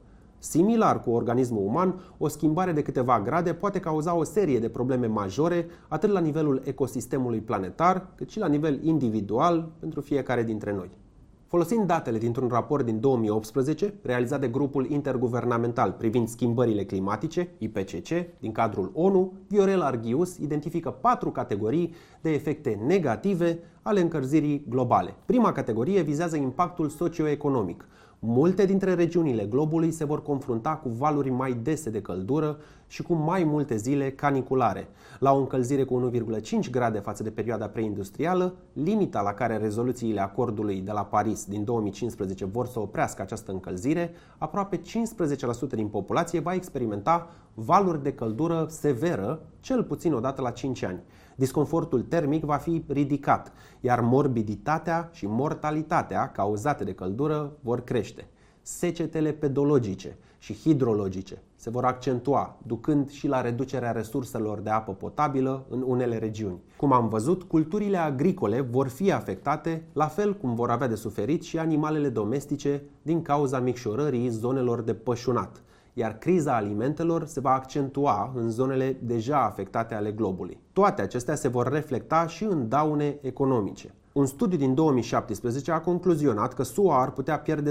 Similar cu organismul uman, o schimbare de câteva grade poate cauza o serie de probleme majore, atât la nivelul ecosistemului planetar, cât și la nivel individual pentru fiecare dintre noi. Folosind datele dintr-un raport din 2018, realizat de Grupul Interguvernamental privind schimbările climatice, IPCC, din cadrul ONU, Viorel Arghius identifică 4 categorii de efecte negative ale încălzirii globale. Prima categorie vizează impactul socioeconomic. Multe dintre regiunile globului se vor confrunta cu valuri mai dese de căldură și cu mai multe zile caniculare. La o încălzire cu 1,5 grade față de perioada preindustrială, limita la care rezoluțiile acordului de la Paris din 2015 vor să oprească această încălzire, aproape 15% din populație va experimenta valuri de căldură severă, cel puțin o dată la 5 ani. Disconfortul termic va fi ridicat, iar morbiditatea și mortalitatea cauzate de căldură vor crește. Secetele pedologice și hidrologice se vor accentua, ducând și la reducerea resurselor de apă potabilă în unele regiuni. Cum am văzut, culturile agricole vor fi afectate, la fel cum vor avea de suferit și animalele domestice din cauza micșorării zonelor de pășunat, iar criza alimentelor se va accentua în zonele deja afectate ale globului. Toate acestea se vor reflecta și în daune economice. Un studiu din 2017 a concluzionat că SUA ar putea pierde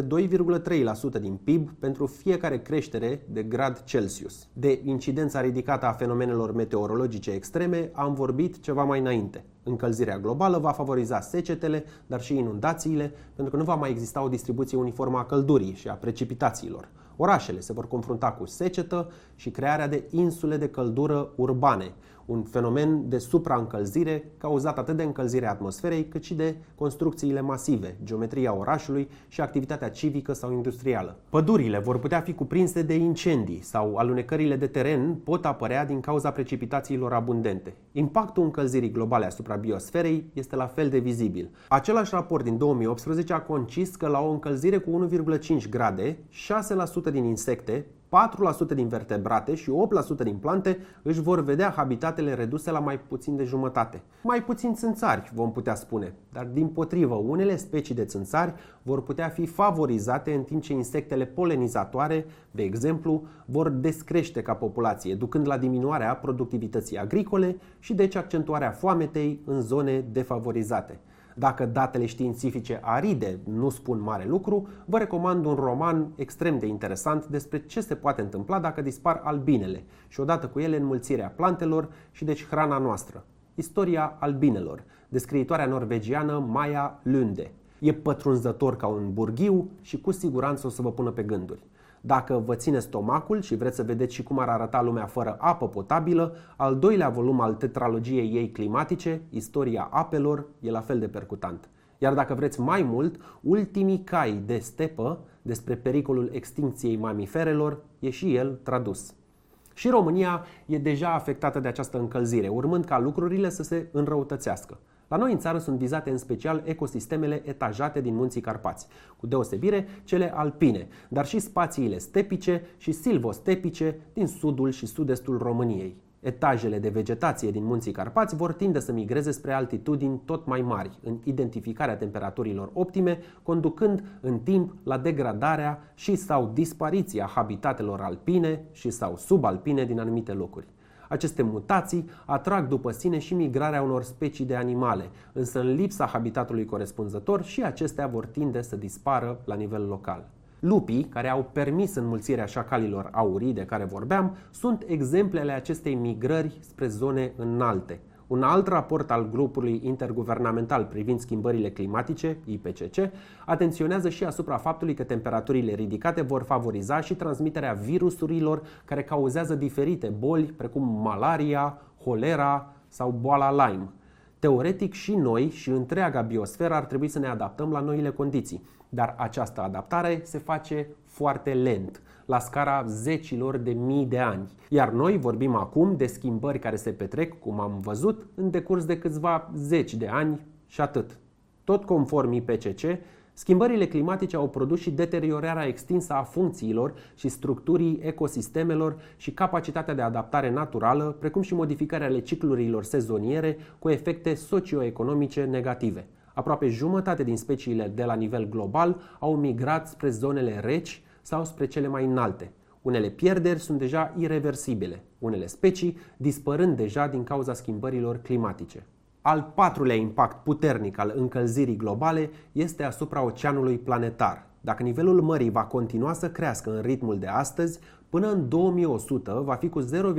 2,3% din PIB pentru fiecare creștere de grad Celsius. De incidența ridicată a fenomenelor meteorologice extreme am vorbit ceva mai înainte. Încălzirea globală va favoriza secetele, dar și inundațiile, pentru că nu va mai exista o distribuție uniformă a căldurii și a precipitațiilor. Orașele se vor confrunta cu secetă și crearea de insule de căldură urbane, un fenomen de supraîncălzire cauzat atât de încălzirea atmosferei cât și de construcțiile masive, geometria orașului și activitatea civică sau industrială. Pădurile vor putea fi cuprinse de incendii sau alunecările de teren pot apărea din cauza precipitațiilor abundente. Impactul încălzirii globale asupra biosferei este la fel de vizibil. Același raport din 2018 a concis că la o încălzire cu 1,5 grade, 6% din insecte, 4% din vertebrate și 8% din plante își vor vedea habitatele reduse la mai puțin de jumătate. Mai puțin țânțari, vom putea spune, dar dimpotrivă, unele specii de țânțari vor putea fi favorizate în timp ce insectele polenizatoare, de exemplu, vor descrește ca populație, ducând la diminuarea productivității agricole și deci accentuarea foametei în zone defavorizate. Dacă datele științifice aride nu spun mare lucru, vă recomand un roman extrem de interesant despre ce se poate întâmpla dacă dispar albinele și odată cu ele înmulțirea plantelor și deci hrana noastră. Istoria albinelor, de scriitoarea norvegiană Maja Lunde. E pătrunzător ca un burghiu și cu siguranță o să vă pună pe gânduri. Dacă vă ține stomacul și vreți să vedeți și cum ar arăta lumea fără apă potabilă, al doilea volum al tetralogiei ei climatice, Istoria apelor, e la fel de percutant. Iar dacă vreți mai mult, Ultimii cai de stepă, despre pericolul extincției mamiferelor, e și el tradus. Și România e deja afectată de această încălzire, urmând ca lucrurile să se înrăutățească. La noi în țară sunt vizate în special ecosistemele etajate din Munții Carpați, cu deosebire cele alpine, dar și spațiile stepice și silvostepice din sudul și sud-estul României. Etajele de vegetație din Munții Carpați vor tinde să migreze spre altitudini tot mai mari, în identificarea temperaturilor optime, conducând în timp la degradarea și sau dispariția habitatelor alpine și sau subalpine din anumite locuri. Aceste mutații atrag după sine și migrarea unor specii de animale, însă în lipsa habitatului corespunzător și acestea vor tinde să dispară la nivel local. Lupii, care au permis înmulțirea șacalilor aurii de care vorbeam, sunt exemplele acestei migrări spre zone înalte. Un alt raport al grupului interguvernamental privind schimbările climatice, IPCC, atenționează și asupra faptului că temperaturile ridicate vor favoriza și transmiterea virusurilor care cauzează diferite boli, precum malaria, holera sau boala Lyme. Teoretic și noi și întreaga biosferă ar trebui să ne adaptăm la noile condiții, dar această adaptare se face foarte lent, la scara zecilor de mii de ani. Iar noi vorbim acum de schimbări care se petrec, cum am văzut, în decurs de câțiva zeci de ani și atât. Tot conform IPCC, schimbările climatice au produs și deteriorarea extinsă a funcțiilor și structurii ecosistemelor și capacitatea de adaptare naturală, precum și modificarea ale ciclurilor sezoniere cu efecte socioeconomice negative. Aproape jumătate din speciile de la nivel global au migrat spre zonele reci sau spre cele mai înalte. Unele pierderi sunt deja ireversibile, unele specii dispărând deja din cauza schimbărilor climatice. Al patrulea impact puternic al încălzirii globale este asupra oceanului planetar. Dacă nivelul mării va continua să crească în ritmul de astăzi, până în 2100 va fi cu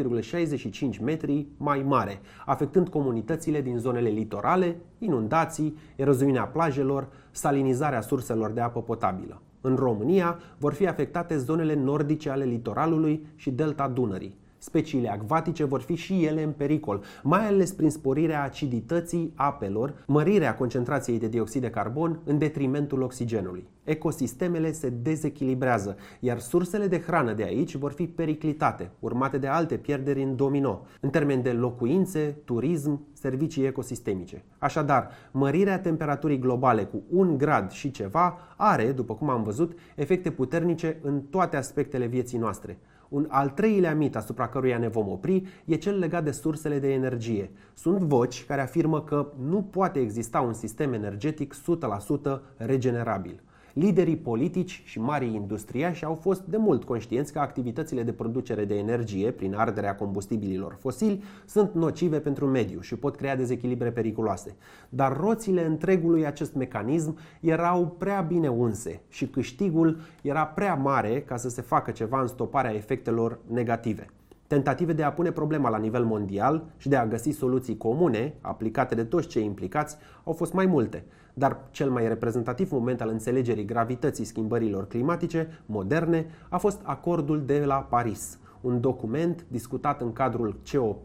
0,65 metri mai mare, afectând comunitățile din zonele litorale, inundații, eroziunea plajelor, salinizarea surselor de apă potabilă. În România vor fi afectate zonele nordice ale litoralului și delta Dunării. Speciile acvatice vor fi și ele în pericol, mai ales prin sporirea acidității apelor, mărirea concentrației de dioxid de carbon în detrimentul oxigenului. Ecosistemele se dezechilibrează, iar sursele de hrană de aici vor fi periclitate, urmate de alte pierderi în domino, în termeni de locuințe, turism, servicii ecosistemice. Așadar, mărirea temperaturii globale cu 1 grad și ceva are, după cum am văzut, efecte puternice în toate aspectele vieții noastre. Un al treilea mit asupra căruia ne vom opri e cel legat de sursele de energie. Sunt voci care afirmă că nu poate exista un sistem energetic 100% regenerabil. Liderii politici și marii industriași au fost de mult conștienți că activitățile de producere de energie prin arderea combustibililor fosili sunt nocive pentru mediu și pot crea dezechilibre periculoase. Dar roțile întregului acest mecanism erau prea bine unse și câștigul era prea mare ca să se facă ceva în stoparea efectelor negative. Tentative de a pune problema la nivel mondial și de a găsi soluții comune, aplicate de toți cei implicați, au fost mai multe. Dar cel mai reprezentativ moment al înțelegerii gravității schimbărilor climatice moderne a fost Acordul de la Paris, un document discutat în cadrul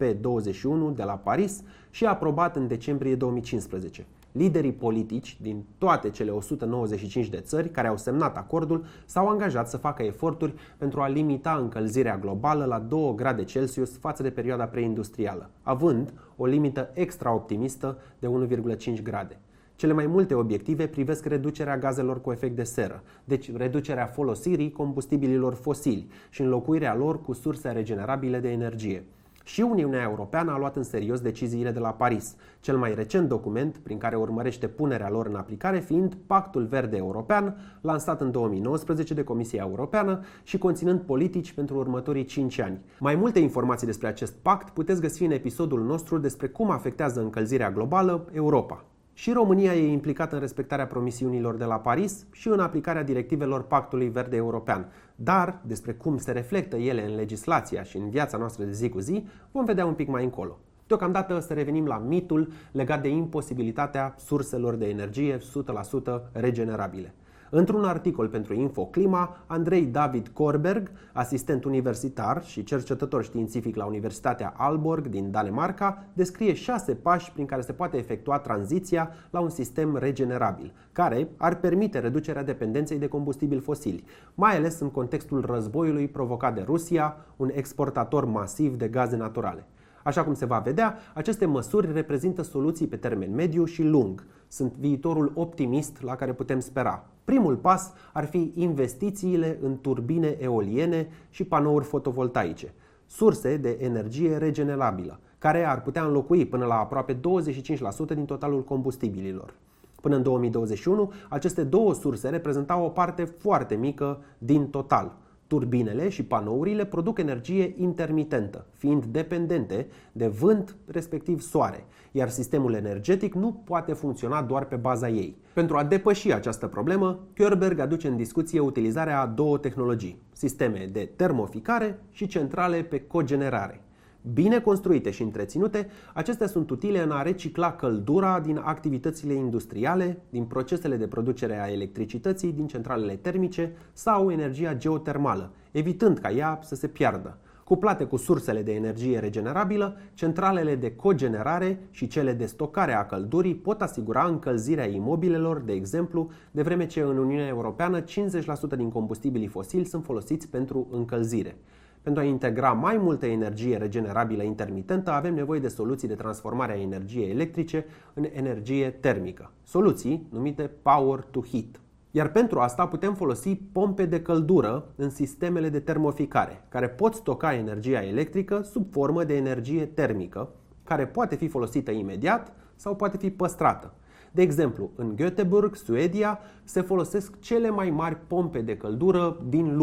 COP21 de la Paris și aprobat în decembrie 2015. Liderii politici din toate cele 195 de țări care au semnat acordul s-au angajat să facă eforturi pentru a limita încălzirea globală la 2 grade Celsius față de perioada preindustrială, având o limită extra-optimistă de 1,5 grade. Cele mai multe obiective privesc reducerea gazelor cu efect de seră, deci reducerea folosirii combustibililor fosili și înlocuirea lor cu surse regenerabile de energie. Și Uniunea Europeană a luat în serios deciziile de la Paris, cel mai recent document prin care urmărește punerea lor în aplicare fiind Pactul Verde European, lansat în 2019 de Comisia Europeană și conținând politici pentru următorii 5 ani. Mai multe informații despre acest pact puteți găsi în episodul nostru despre cum afectează încălzirea globală Europa. Și România e implicată în respectarea promisiunilor de la Paris și în aplicarea directivelor Pactului Verde European. Dar despre cum se reflectă ele în legislația și în viața noastră de zi cu zi vom vedea un pic mai încolo. Deocamdată să revenim la mitul legat de imposibilitatea surselor de energie 100% regenerabile. Într-un articol pentru InfoClima, Andrei David Korberg, asistent universitar și cercetător științific la Universitatea Aalborg din Danemarca, descrie 6 pași prin care se poate efectua tranziția la un sistem regenerabil, care ar permite reducerea dependenței de combustibili fosili, mai ales în contextul războiului provocat de Rusia, un exportator masiv de gaze naturale. Așa cum se va vedea, aceste măsuri reprezintă soluții pe termen mediu și lung. Sunt viitorul optimist la care putem spera. Primul pas ar fi investițiile în turbine eoliene și panouri fotovoltaice, surse de energie regenerabilă, care ar putea înlocui până la aproape 25% din totalul combustibililor. Până în 2021, aceste două surse reprezentau o parte foarte mică din total. Turbinele și panourile produc energie intermitentă, fiind dependente de vânt, respectiv soare, iar sistemul energetic nu poate funcționa doar pe baza ei. Pentru a depăși această problemă, Korberg aduce în discuție utilizarea a două tehnologii, sisteme de termoficare și centrale pe cogenerare. Bine construite și întreținute, acestea sunt utile în a recicla căldura din activitățile industriale, din procesele de producere a electricității, din centralele termice sau energia geotermală, evitând ca ea să se piardă. Cuplate cu sursele de energie regenerabilă, centralele de cogenerare și cele de stocare a căldurii pot asigura încălzirea imobilelor, de exemplu, de vreme ce în Uniunea Europeană 50% din combustibilii fosili sunt folosiți pentru încălzire. Pentru a integra mai multă energie regenerabilă intermitentă, avem nevoie de soluții de transformare a energiei electrice în energie termică, soluții numite Power to Heat. Iar pentru asta putem folosi pompe de căldură în sistemele de termoficare, care pot stoca energia electrică sub formă de energie termică, care poate fi folosită imediat sau poate fi păstrată. De exemplu, în Göteborg, Suedia, se folosesc cele mai mari pompe de căldură din lume,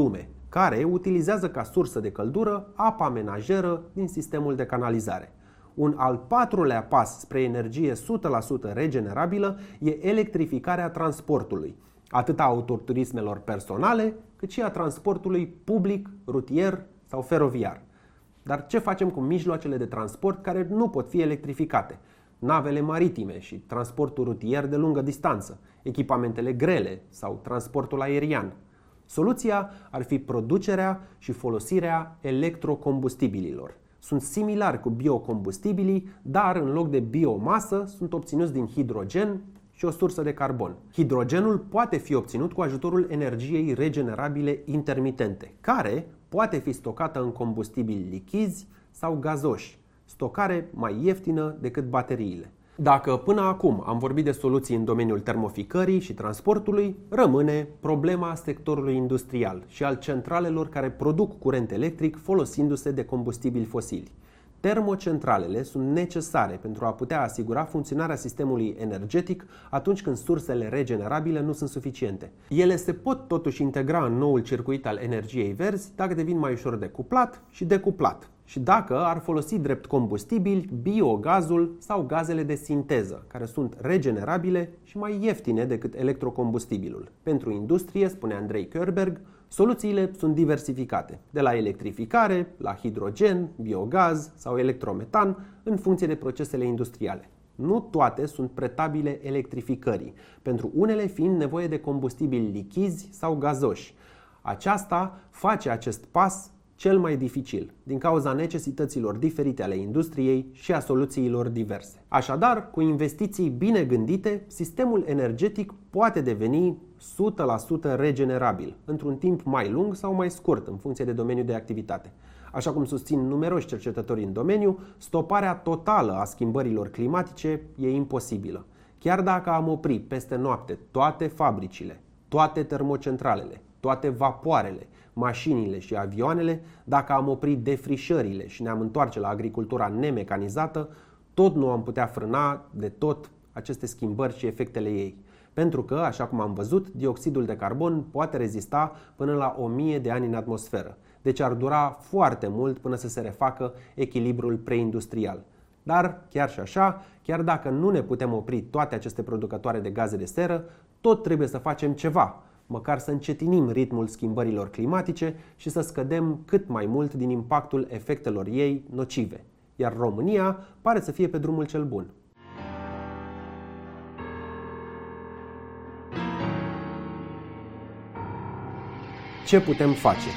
care utilizează ca sursă de căldură apa menajeră din sistemul de canalizare. Un al patrulea pas spre energie 100% regenerabilă e electrificarea transportului, atât a autoturismelor personale, cât și a transportului public, rutier sau feroviar. Dar ce facem cu mijloacele de transport care nu pot fi electrificate? Navele maritime și transportul rutier de lungă distanță, echipamentele grele sau transportul aerian. Soluția ar fi producerea și folosirea electrocombustibililor. Sunt similari cu biocombustibilii, dar în loc de biomasă sunt obținuți din hidrogen și o sursă de carbon. Hidrogenul poate fi obținut cu ajutorul energiei regenerabile intermitente, care poate fi stocată în combustibili lichizi sau gazoși, stocare mai ieftină decât bateriile. Dacă până acum am vorbit de soluții în domeniul termoficării și transportului, rămâne problema sectorului industrial și al centralelor care produc curent electric folosindu-se de combustibili fosili. Termocentralele sunt necesare pentru a putea asigura funcționarea sistemului energetic atunci când sursele regenerabile nu sunt suficiente. Ele se pot totuși integra în noul circuit al energiei verzi dacă devin mai ușor de cuplat și decuplat și dacă ar folosi drept combustibili biogazul sau gazele de sinteză, care sunt regenerabile și mai ieftine decât electrocombustibilul. Pentru industrie, spune Andrei Körberg, soluțiile sunt diversificate, de la electrificare, la hidrogen, biogaz sau electrometan, în funcție de procesele industriale. Nu toate sunt pretabile electrificării, pentru unele fiind nevoie de combustibili lichizi sau gazoși. Aceasta face acest pas cel mai dificil, din cauza necesităților diferite ale industriei și a soluțiilor diverse. Așadar, cu investiții bine gândite, sistemul energetic poate deveni 100% regenerabil, într-un timp mai lung sau mai scurt, în funcție de domeniul de activitate. Așa cum susțin numeroși cercetători în domeniu, stoparea totală a schimbărilor climatice e imposibilă. Chiar dacă am opri peste noapte toate fabricile, toate termocentralele, toate vapoarele, mașinile și avioanele, dacă am oprit defrișările și ne-am întoarce la agricultura nemecanizată, tot nu am putea frâna de tot aceste schimbări și efectele ei. Pentru că, așa cum am văzut, dioxidul de carbon poate rezista până la 1000 de ani în atmosferă. Deci ar dura foarte mult până să se refacă echilibrul preindustrial. Dar, chiar și așa, chiar dacă nu ne putem opri toate aceste producătoare de gaze de seră, tot trebuie să facem ceva, măcar să încetinim ritmul schimbărilor climatice și să scădem cât mai mult din impactul efectelor ei nocive. Iar România pare să fie pe drumul cel bun. Ce putem face?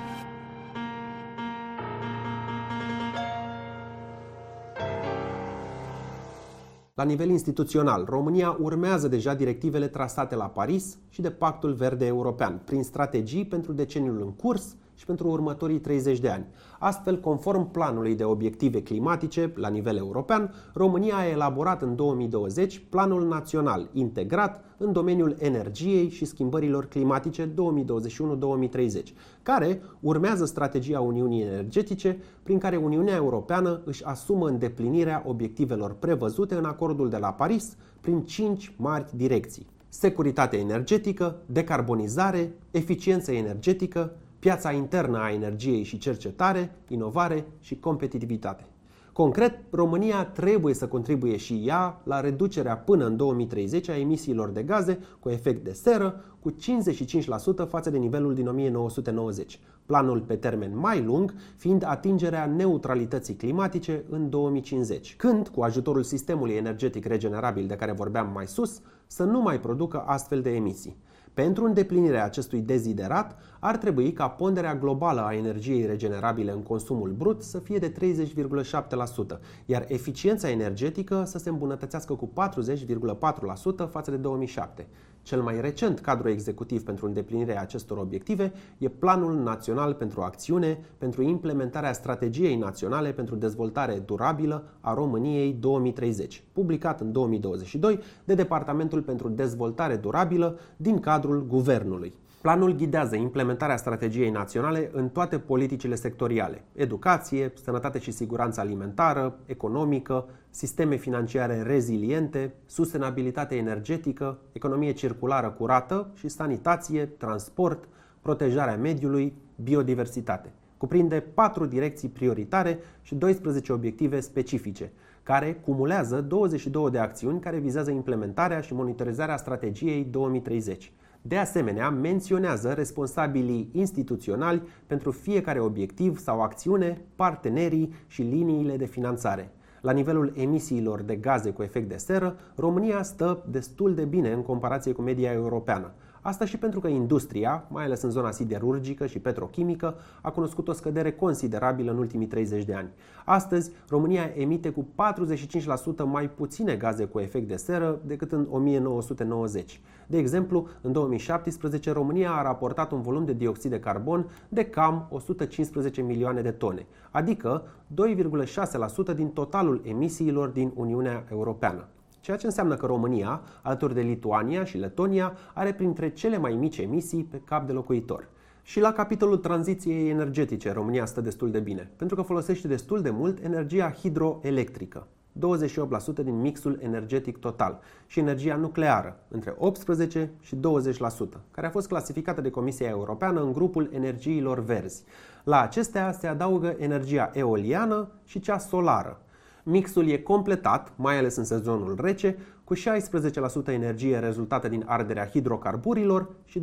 La nivel instituțional, România urmează deja directivele trasate la Paris și de Pactul Verde European, prin strategii pentru deceniul în curs și pentru următorii 30 de ani. Astfel, conform planului de obiective climatice la nivel european, România a elaborat în 2020 Planul Național Integrat în domeniul energiei și schimbărilor climatice 2021-2030, care urmează strategia Uniunii Energetice, prin care Uniunea Europeană își asumă îndeplinirea obiectivelor prevăzute în acordul de la Paris prin 5 mari direcții: securitate energetică, decarbonizare, eficiență energetică, piața internă a energiei și cercetare, inovare și competitivitate. Concret, România trebuie să contribuie și ea la reducerea până în 2030 a emisiilor de gaze cu efect de seră cu 55% față de nivelul din 1990. Planul pe termen mai lung fiind atingerea neutralității climatice în 2050, când, cu ajutorul sistemului energetic regenerabil de care vorbeam mai sus, să nu mai producă astfel de emisii. Pentru îndeplinirea acestui deziderat, ar trebui ca ponderea globală a energiei regenerabile în consumul brut să fie de 30,7%, iar eficiența energetică să se îmbunătățească cu 40,4% față de 2007. Cel mai recent cadru executiv pentru îndeplinirea acestor obiective e Planul Național pentru Acțiune pentru implementarea Strategiei Naționale pentru Dezvoltare Durabilă a României 2030, publicat în 2022 de Departamentul pentru Dezvoltare Durabilă din cadrul Guvernului. Planul ghidează implementarea strategiei naționale în toate politicile sectoriale: educație, sănătate și siguranță alimentară, economică, sisteme financiare reziliente, sustenabilitate energetică, economie circulară curată și sanitație, transport, protejarea mediului, biodiversitate. Cuprinde 4 direcții prioritare și 12 obiective specifice, care cumulează 22 de acțiuni care vizează implementarea și monitorizarea strategiei 2030. De asemenea, menționează responsabilii instituționali pentru fiecare obiectiv sau acțiune, partenerii și liniile de finanțare. La nivelul emisiilor de gaze cu efect de seră, România stă destul de bine în comparație cu media europeană. Asta și pentru că industria, mai ales în zona siderurgică și petrochimică, a cunoscut o scădere considerabilă în ultimii 30 de ani. Astăzi, România emite cu 45% mai puține gaze cu efect de seră decât în 1990. De exemplu, în 2017, România a raportat un volum de dioxid de carbon de cam 115 milioane de tone, adică 2,6% din totalul emisiilor din Uniunea Europeană. Ceea ce înseamnă că România, alături de Lituania și Letonia, are printre cele mai mici emisii pe cap de locuitor. Și la capitolul tranziției energetice, România stă destul de bine, pentru că folosește destul de mult energia hidroelectrică, 28% din mixul energetic total, și energia nucleară, între 18 și 20%, care a fost clasificată de Comisia Europeană în grupul energiilor verzi. La acestea se adaugă energia eoliană și cea solară. Mixul e completat, mai ales în sezonul rece, cu 16% energie rezultată din arderea hidrocarburilor și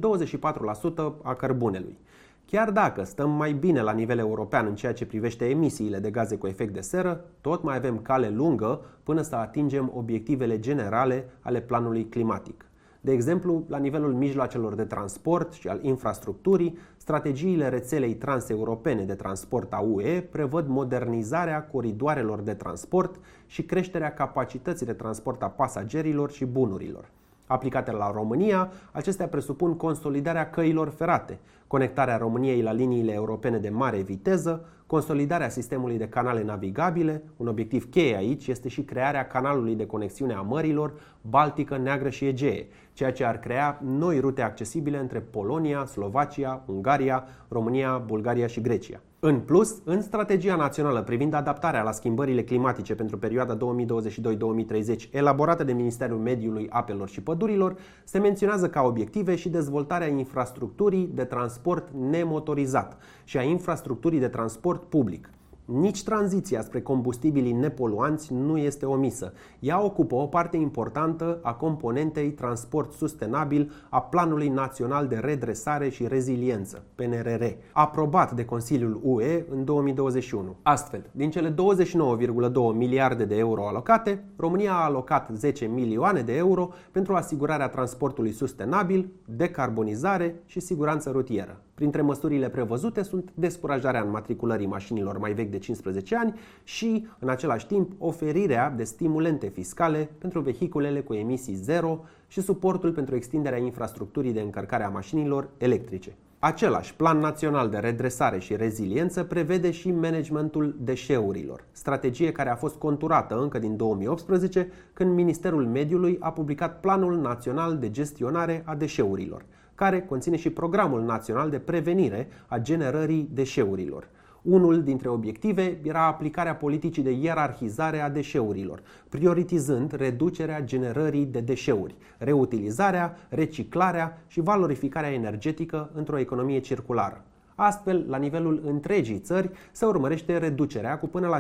24% a cărbunelui. Chiar dacă stăm mai bine la nivel european în ceea ce privește emisiile de gaze cu efect de seră, tot mai avem cale lungă până să atingem obiectivele generale ale planului climatic. De exemplu, la nivelul mijloacelor de transport și al infrastructurii, strategiile rețelei transeuropene de transport a UE prevăd modernizarea coridoarelor de transport și creșterea capacității de transport a pasagerilor și bunurilor. Aplicate la România, acestea presupun consolidarea căilor ferate, conectarea României la liniile europene de mare viteză, consolidarea sistemului de canale navigabile. Un obiectiv cheie aici este și crearea canalului de conexiune a mărilor Baltică, Neagră și Egee, ceea ce ar crea noi rute accesibile între Polonia, Slovacia, Ungaria, România, Bulgaria și Grecia. În plus, în strategia națională privind adaptarea la schimbările climatice pentru perioada 2022-2030, elaborată de Ministerul Mediului, Apelor și Pădurilor, se menționează ca obiective și dezvoltarea infrastructurii de transport nemotorizat și a infrastructurii de transport public. Nici tranziția spre combustibilii nepoluanți nu este omisă. Ea ocupă o parte importantă a componentei transport sustenabil a Planului Național de Redresare și Reziliență, PNRR, aprobat de Consiliul UE în 2021. Astfel, din cele 29,2 miliarde de euro alocate, România a alocat 10 milioane de euro pentru asigurarea transportului sustenabil, decarbonizare și siguranță rutieră. Printre măsurile prevăzute sunt descurajarea înmatriculării mașinilor mai vechi de 15 ani și, în același timp, oferirea de stimulente fiscale pentru vehiculele cu emisii zero și suportul pentru extinderea infrastructurii de încărcare a mașinilor electrice. Același Plan Național de Redresare și Reziliență prevede și managementul deșeurilor, strategie care a fost conturată încă din 2018, când Ministerul Mediului a publicat Planul Național de Gestionare a Deșeurilor, care conține și Programul Național de Prevenire a Generării Deșeurilor. Unul dintre obiective era aplicarea politicii de ierarhizare a deșeurilor, prioritizând reducerea generării de deșeuri, reutilizarea, reciclarea și valorificarea energetică într-o economie circulară. Astfel, la nivelul întregii țări, se urmărește reducerea cu până la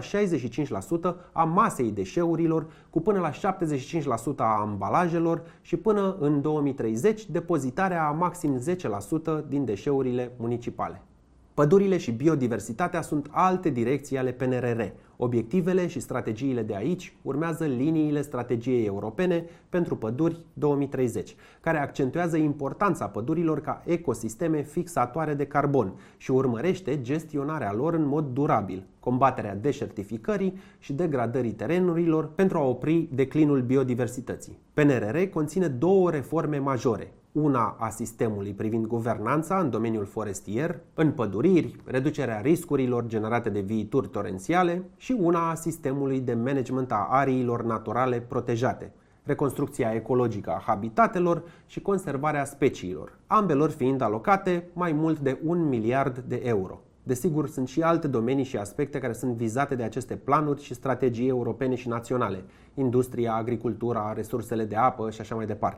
65% a masei deșeurilor, cu până la 75% a ambalajelor și până în 2030 depozitarea a maxim 10% din deșeurile municipale. Pădurile și biodiversitatea sunt alte direcții ale PNRR. Obiectivele și strategiile de aici urmează liniile strategiei europene pentru păduri 2030, care accentuează importanța pădurilor ca ecosisteme fixatoare de carbon și urmărește gestionarea lor în mod durabil, combaterea deșertificării și degradării terenurilor pentru a opri declinul biodiversității. PNRR conține două reforme majore. Una a sistemului privind guvernanța în domeniul forestier, împăduriri, reducerea riscurilor generate de viituri torențiale și una a sistemului de management a ariilor naturale protejate, reconstrucția ecologică a habitatelor și conservarea speciilor, ambelor fiind alocate mai mult de 1 miliard de euro. Desigur, sunt și alte domenii și aspecte care sunt vizate de aceste planuri și strategii europene și naționale, industria, agricultura, resursele de apă și așa mai departe.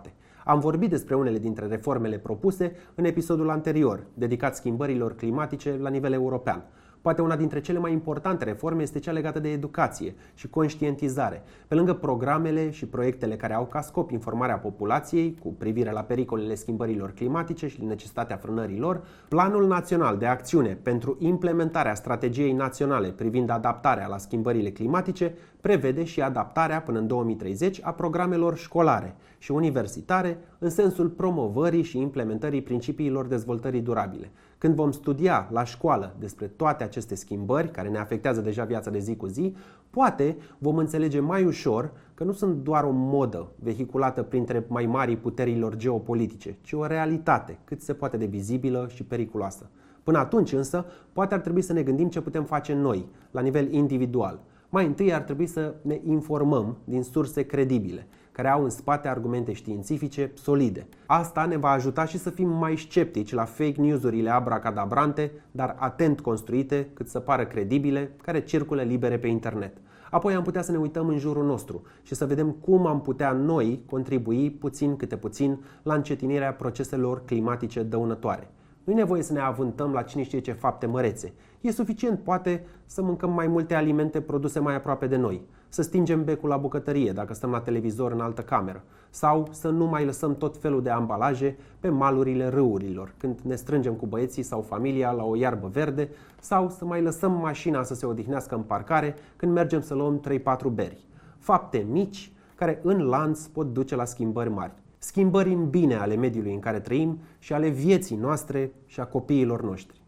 Am vorbit despre unele dintre reformele propuse în episodul anterior, dedicat schimbărilor climatice la nivel european. Poate una dintre cele mai importante reforme este cea legată de educație și conștientizare. Pe lângă programele și proiectele care au ca scop informarea populației cu privire la pericolele schimbărilor climatice și necesitatea frânării lor, Planul Național de Acțiune pentru implementarea strategiei naționale privind adaptarea la schimbările climatice prevede și adaptarea până în 2030 a programelor școlare și universitare în sensul promovării și implementării principiilor dezvoltării durabile. Când vom studia la școală despre toate aceste schimbări care ne afectează deja viața de zi cu zi, poate vom înțelege mai ușor că nu sunt doar o modă vehiculată printre mai marii puterilor geopolitice, ci o realitate cât se poate de vizibilă și periculoasă. Până atunci însă, poate ar trebui să ne gândim ce putem face noi, la nivel individual. Mai întâi ar trebui să ne informăm din surse credibile, care au în spate argumente științifice solide. Asta ne va ajuta și să fim mai sceptici la fake news-urile abracadabrante, dar atent construite, cât să pară credibile, care circulă libere pe internet. Apoi am putea să ne uităm în jurul nostru și să vedem cum am putea noi contribui puțin câte puțin la încetinirea proceselor climatice dăunătoare. Nu e nevoie să ne avântăm la cine știe ce fapte mărețe. E suficient, poate, să mâncăm mai multe alimente produse mai aproape de noi, să stingem becul la bucătărie dacă stăm la televizor în altă cameră, sau să nu mai lăsăm tot felul de ambalaje pe malurile râurilor, când ne strângem cu băieții sau familia la o iarbă verde, sau să mai lăsăm mașina să se odihnească în parcare când mergem să luăm 3-4 beri. Fapte mici care în lanț pot duce la schimbări mari. Schimbări în bine ale mediului în care trăim și ale vieții noastre și a copiilor noștri.